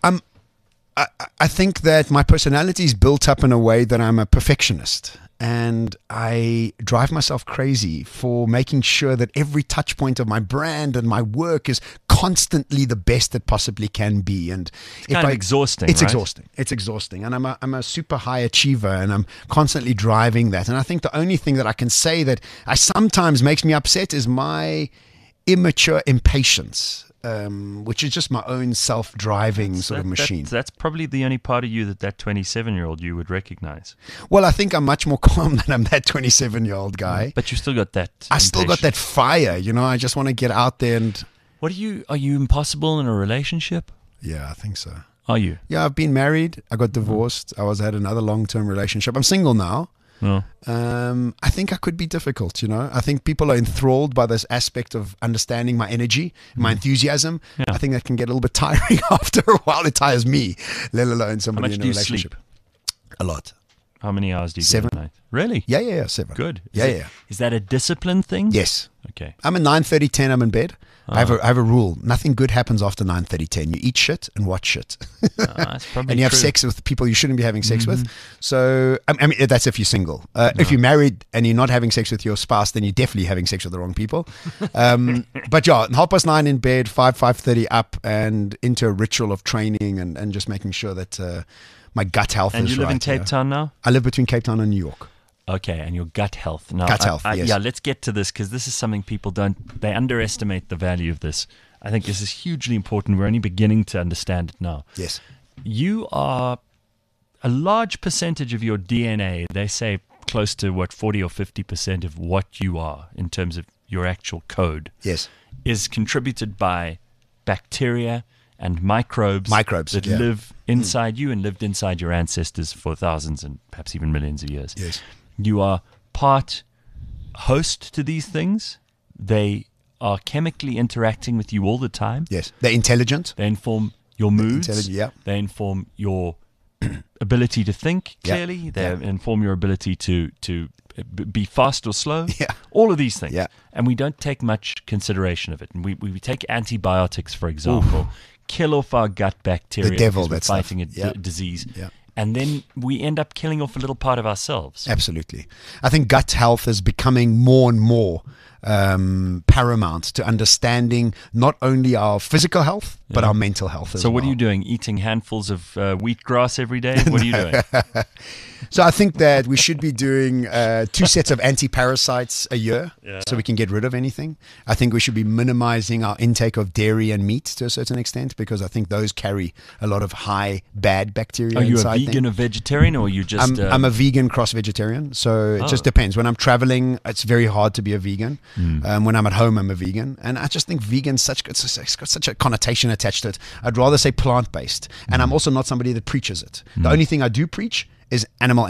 I think that my personality is built up in a way that I'm a perfectionist. And I drive myself crazy for making sure that every touch point of my brand and my work is constantly the best it possibly can be. And it's kind of exhausting. It's right? exhausting. It's exhausting. And I'm a super high achiever, and I'm constantly driving that. And I think the only thing that I can say that I sometimes makes me upset is my immature impatience. Which is just my own self-driving sort of machine. That's probably the only part of you that 27-year-old you would recognize. Well, I think I'm much more calm than I'm that 27-year-old guy. But you still got that. I still got that fire. I just want to get out there and. Are you impossible in a relationship? Yeah, I think so. Are you? Yeah, I've been married. I got divorced. I had another long-term relationship. I'm single now. No. I think I could be difficult, I think people are enthralled by this aspect of understanding my energy, my enthusiasm. Yeah. I think that can get a little bit tiring after a while. It tires me, let alone somebody in a relationship. Sleep? A lot. How many hours do you 7. get a night? Really? Yeah, 7. Good. Is that a discipline thing? Yes. Okay. I'm at 9:30, 10, I'm in bed. I have a rule. Nothing good happens after 9:30, 10. You eat shit and watch shit. That's probably and you have true. sex with people you shouldn't be having sex with. So, I mean, that's if you're single. If you're married and you're not having sex with your spouse, then you're definitely having sex with the wrong people. But yeah, 9:30 in bed, 5:30 up, and into a ritual of training and just making sure that my gut health is right. And you live in Cape Town now? I live between Cape Town and New York. Okay, and your gut health. Now, gut health, yes. Yeah, let's get to this, because this is something people they underestimate the value of this. I think this is hugely important. We're only beginning to understand it now. Yes. You are a large percentage of your DNA, they say close to 40 or 50% of what you are in terms of your actual code. Yes. Is contributed by bacteria and microbes that live inside you and lived inside your ancestors for thousands and perhaps even millions of years. Yes. You are part host to these things. They are chemically interacting with you all the time. Yes. They're intelligent. They inform your moods. They inform your ability to think clearly. They inform your ability to be fast or slow. Yeah. All of these things. Yeah. And we don't take much consideration of it. And we take antibiotics, for example, kill off our gut bacteria. The devil, because we're fighting a disease. Yeah. And then we end up killing off a little part of ourselves. Absolutely. I think gut health is becoming more and more paramount to understanding not only our physical health, but our mental health as well. So what are you doing? Eating handfuls of wheatgrass every day? What are you doing? So I think that we should be doing 2 sets of anti-parasites a year so we can get rid of anything. I think we should be minimizing our intake of dairy and meat to a certain extent, because I think those carry a lot of high bad bacteria inside. Are you inside a vegan or vegetarian, or are you just... I'm a vegan cross-vegetarian, so it just depends. When I'm traveling, it's very hard to be a vegan. When I'm at home, I'm a vegan. And I just think vegan it's got such a connotation attached to it. I'd rather say plant-based. And I'm also not somebody that preaches it. The only thing I do preach is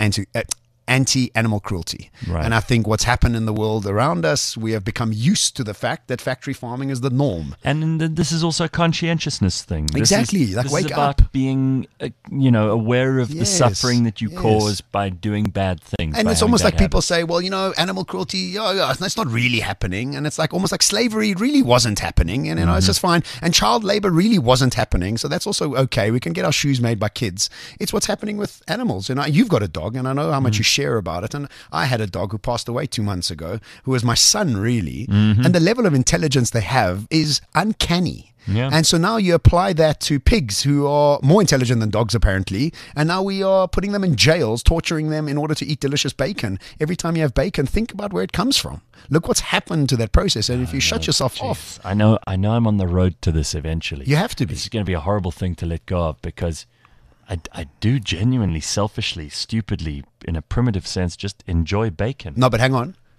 anti-animal cruelty. Right. And I think what's happened in the world around us, we have become used to the fact that factory farming is the norm. And this is also a conscientiousness thing. Exactly. This wake is about up. being, aware of the suffering that you cause by doing bad things. And it's almost like people say, well, animal cruelty, that's not really happening. And it's like almost like slavery really wasn't happening. And, it's just fine. And child labor really wasn't happening. So that's also okay. We can get our shoes made by kids. It's what's happening with animals. You've got a dog, and I know how much you share about it. And I had a dog who passed away 2 months ago, who was my son, really. And the level of intelligence they have is uncanny. Yeah. And so now you apply that to pigs, who are more intelligent than dogs, apparently. And now we are putting them in jails, torturing them in order to eat delicious bacon. Every time you have bacon, think about where it comes from. Look what's happened to that process. And if you shut yourself off. I know I'm on the road to this eventually. You have to be. It's going to be a horrible thing to let go of, because I do genuinely, selfishly, stupidly, in a primitive sense, just enjoy bacon. No, but hang on.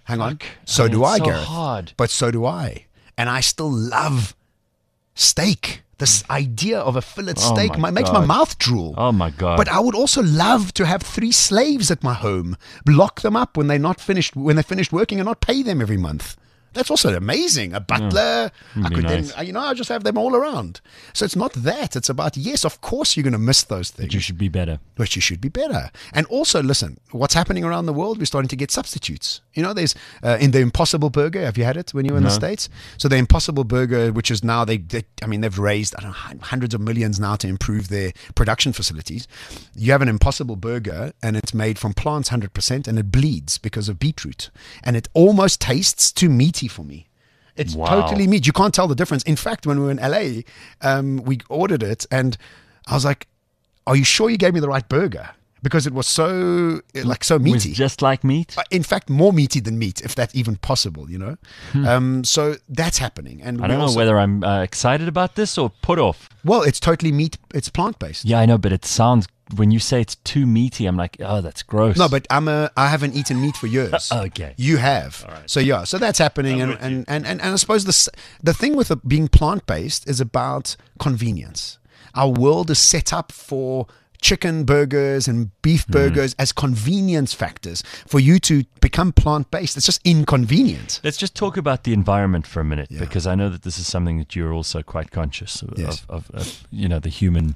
Hang on. Fuck. So I mean, do it's I, so Gareth. hard. But so do I. And I still love steak. This idea of a fillet Oh steak my makes my God. mouth drool. Oh my God. But I would also love to have 3 slaves at my home, lock them up when they're not finished, when they're finished working, and not pay them every month. That's also amazing. A butler, I be could nice. then, I just have them all around. So it's not that. It's about, yes, of course you're going to miss those things. you should be better. But you should be better. And also, listen, what's happening around the world, we're starting to get substitutes. There's in the Impossible Burger, have you had it when you were in the No. States? So the Impossible Burger, which is now, they've raised, I don't know, hundreds of millions now to improve their production facilities. You have an Impossible Burger and it's made from plants 100% and it bleeds because of beetroot. And it almost tastes too meaty for me. It's Wow. totally meat. You can't tell the difference. In fact, when we were in LA, we ordered it and I was like, are you sure you gave me the right burger? Because it was so It was meaty. just like meat. In fact, more meaty than meat, if that's even possible, So that's happening. And I don't know whether I'm excited about this or put off. Well, it's totally meat. It's plant-based. Yeah, I know, but it sounds, when you say it's too meaty, I'm like, oh, that's gross. No, but I haven't eaten meat for years. Okay. You have. So yeah, so that's happening. And I suppose the thing with being plant-based is about convenience. Our world is set up for chicken burgers and beef burgers as convenience factors. For you to become plant-based, it's just inconvenient. Let's just talk about the environment for a minute, because I know that this is something that you're also quite conscious of, Yes. of the human,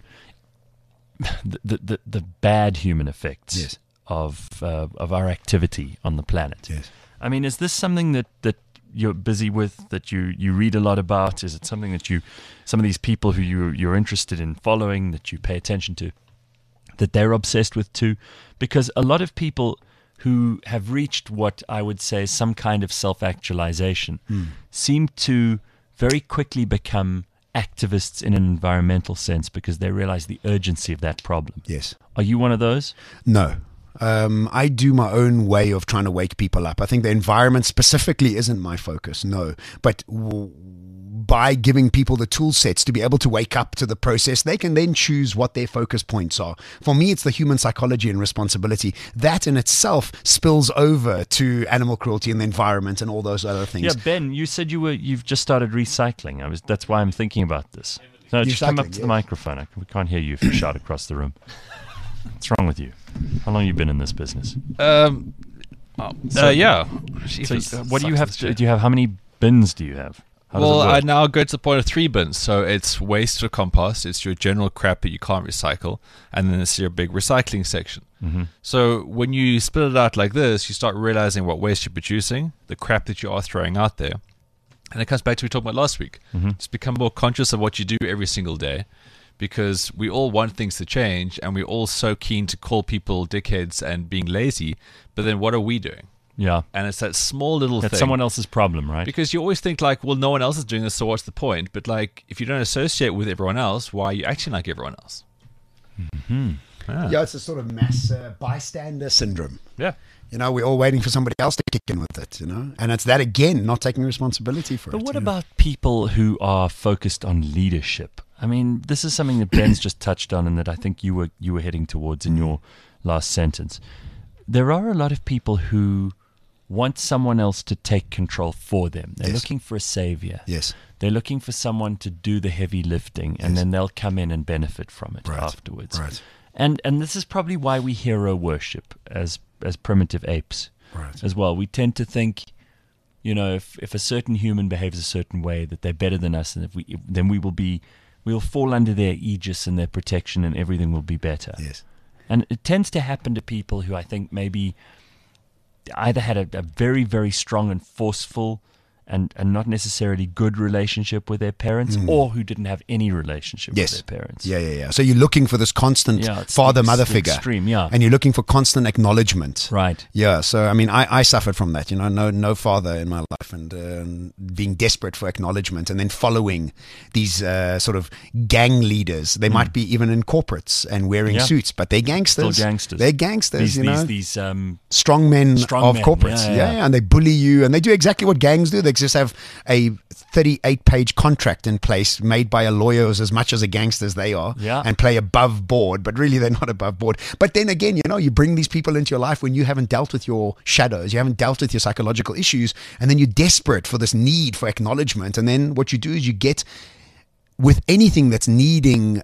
the bad human effects Yes. of our activity on the planet. Yes. I mean, is this something that you're busy with, that you read a lot about? Is it something that some of these people who you're interested in following, that you pay attention to, that they're obsessed with too? Because a lot of people who have reached what I would say is some kind of self-actualization seem to very quickly become activists in an environmental sense because they realize the urgency of that problem. Yes. Are you one of those? No. I do my own way of trying to wake people up. I think the environment specifically isn't my focus, no. But by giving people the tool sets to be able to wake up to the process, they can then choose what their focus points are. For me, it's the human psychology and responsibility. That in itself spills over to animal cruelty and the environment and all those other things. Yeah, Ben, you said you've just started recycling. That's why I'm thinking about this. No, just come up Recycling, to the yes. microphone. We can't hear you if you shout across the room. What's wrong with you? How long have you been in this business? Yeah. So, what do you have? How many bins do you have? How does Well, it I work? now go to the point of 3 bins. So it's waste or compost, it's your general crap that you can't recycle, and then it's your big recycling section. Mm-hmm. So when you split it out like this, you start realizing what waste you're producing, the crap that you are throwing out there. And it comes back to what we talked about last week. Mm-hmm. Just become more conscious of what you do every single day, because we all want things to change, and we're all so keen to call people dickheads and being lazy, but then what are we doing? Yeah, And it's that small little that's thing. someone else's problem, right? Because you always think like, well, no one else is doing this, so what's the point? But like, if you don't associate with everyone else, why are you acting like everyone else? Yeah, it's a sort of mass bystander syndrome. Yeah. We're all waiting for somebody else to kick in with it, And it's that, again, not taking responsibility for it. But what you know? about people who are focused on leadership? I mean, this is something that Ben's just touched on, and that I think you were heading towards in your last sentence. There are a lot of people who want someone else to take control for them. They're Yes. looking for a savior. Yes. They're looking for someone to do the heavy lifting, and Yes. then they'll come in and benefit from it Right. afterwards. Right. And this is probably why we hero worship as primitive apes Right. as well. We tend to think, if a certain human behaves a certain way, that they're better than us, and then we'll fall under their aegis and their protection, and everything will be better. Yes. And it tends to happen to people who I think maybe either had a very, very strong and forceful and not necessarily good relationship with their parents, or who didn't have any relationship Yes. with their parents. Yeah. So you're looking for this constant Yeah, it's father-mother the figure. extreme, yeah. And you're looking for constant acknowledgement. Right. Yeah, so I mean, I suffered from that, no father in my life, and being desperate for acknowledgement, and then following these sort of gang leaders. They might be even in corporates and wearing Yeah. suits, but they're gangsters. Still gangsters. They're gangsters, These you know. these strong men Strong of men, corporates, yeah. and they bully you, and they do exactly what gangs do. They politics just have a 38-page contract in place made by a lawyer who's as much as a gangster as they are, Yeah. and play above board, but really they're not above board. But then again, you bring these people into your life when you haven't dealt with your shadows, you haven't dealt with your psychological issues, and then you're desperate for this need for acknowledgement. And then what you do is you get with anything that's needing,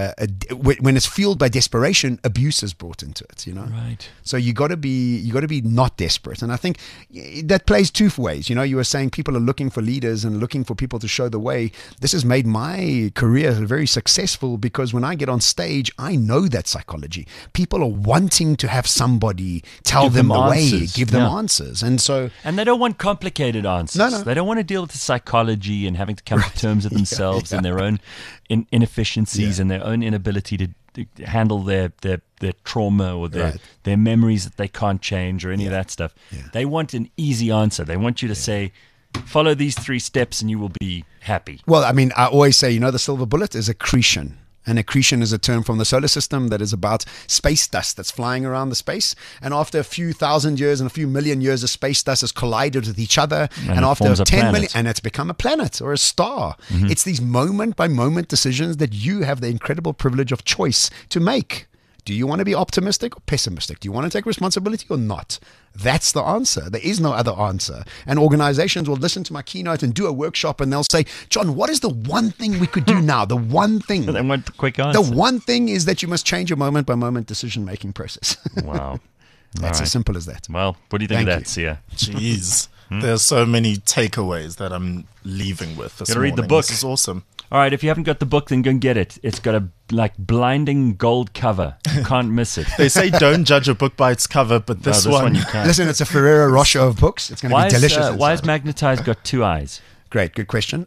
when it's fueled by desperation, abuse is brought into it. Right. So you got to be not desperate, and I think that plays two ways. You were saying people are looking for leaders and looking for people to show the way. This has made my career very successful because when I get on stage, I know that psychology. People are wanting to have somebody tell Give them them the way, answers. give them Yeah. answers, and so. And they don't want complicated answers. No. They don't want to deal with the psychology and having to come to terms with themselves and their own inefficiencies and their own inability to handle their trauma or their memories that they can't change or any of that stuff. Yeah. They want an easy answer. They want you to say, follow these 3 steps and you will be happy. Well, I mean, I always say, the silver bullet is accretion. And accretion is a term from the solar system that is about space dust that's flying around the space. And after a few thousand years and a few million years, the space dust has collided with each other. And it after forms a 10 million, planet. and it's become a planet or a star. It's these moment by moment decisions that you have the incredible privilege of choice to make. Do you want to be optimistic or pessimistic? Do you want to take responsibility or not? That's the answer. There is no other answer. And organizations will listen to my keynote and do a workshop and they'll say, John, what is the one thing we could do now? The one thing. They want the quick answer. The one thing is that you must change your moment by moment decision making process. Wow. That's All as simple as that. Well, what do you think Thank of you. that, Sia? Jeez. There's so many takeaways that I'm leaving with this Gotta read the morning. book. This is awesome. All right, if you haven't got the book, then go and get it. It's got a blinding gold cover. You can't miss it. They say don't judge a book by its cover, but this, No, one you can. Listen, it's a Ferrero Rocher of books. It's going to be delicious. Why has inside. Magnetize got 2 eyes? Great, good question.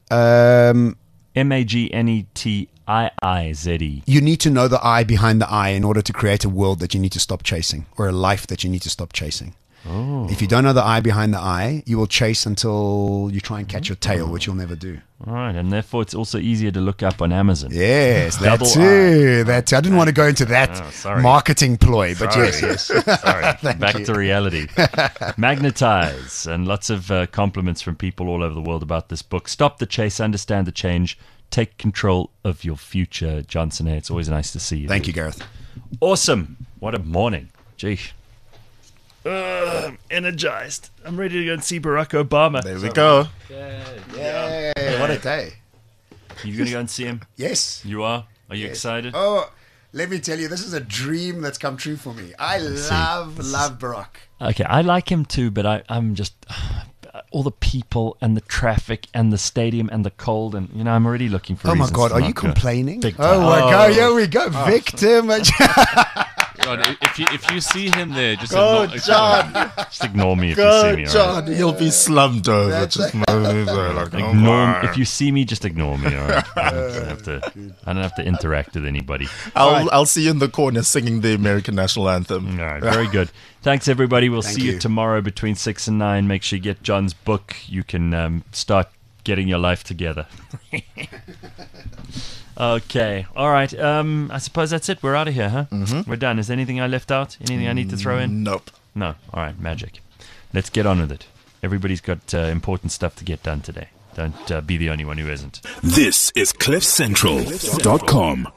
Magnetize. You need to know the eye behind the eye in order to create a world that you need to stop chasing or a life that you need to stop chasing. Oh. If you don't know the eye behind the eye, you will chase until you try and catch your tail, which you'll never do. All right, and therefore it's also easier to look up on Amazon. Yes, that Double too. That too. I didn't want to go into that Oh, sorry. marketing ploy, but yes. Sorry. Back you. to reality. Magnetize, and lots of compliments from people all over the world about this book. Stop the chase, understand the change, take control of your future. Johnson, hey, it's always nice to see you. Thank you, dude. Gareth. Awesome. What a morning. Gee. I'm energized. I'm ready to go and see Barack Obama. There we go. Yay, what a day. You going to go and see him? Yes. You are? Are you Yes. excited? Oh, let me tell you, this is a dream that's come true for me. I love Barack. Okay, I like him too, but I'm just all the people and the traffic and the stadium and the cold, and I'm already looking for. Oh my reasons God, to are not you go. complaining? Big Oh my time. God, here we go, victim. John, if you see him there, just Go, ignore- John. Just ignore me if you see Go, me. all right? John. You'll be slumped over. That's Just like, oh, Ignore my. if you see me, just ignore me. All right? I don't have to interact with anybody. I'll see you in the corner singing the American national anthem. All right, very good. Thanks, everybody. We'll Thank see you you. tomorrow between 6 and 9. Make sure you get John's book. You can start getting your life together. Okay. All right. I suppose that's it. We're out of here, huh? Mm-hmm. We're done. Is there anything I left out? Anything I need to throw in? Nope. No. All right. Magic. Let's get on with it. Everybody's got important stuff to get done today. Don't be the only one who isn't. This is CliffCentral.com.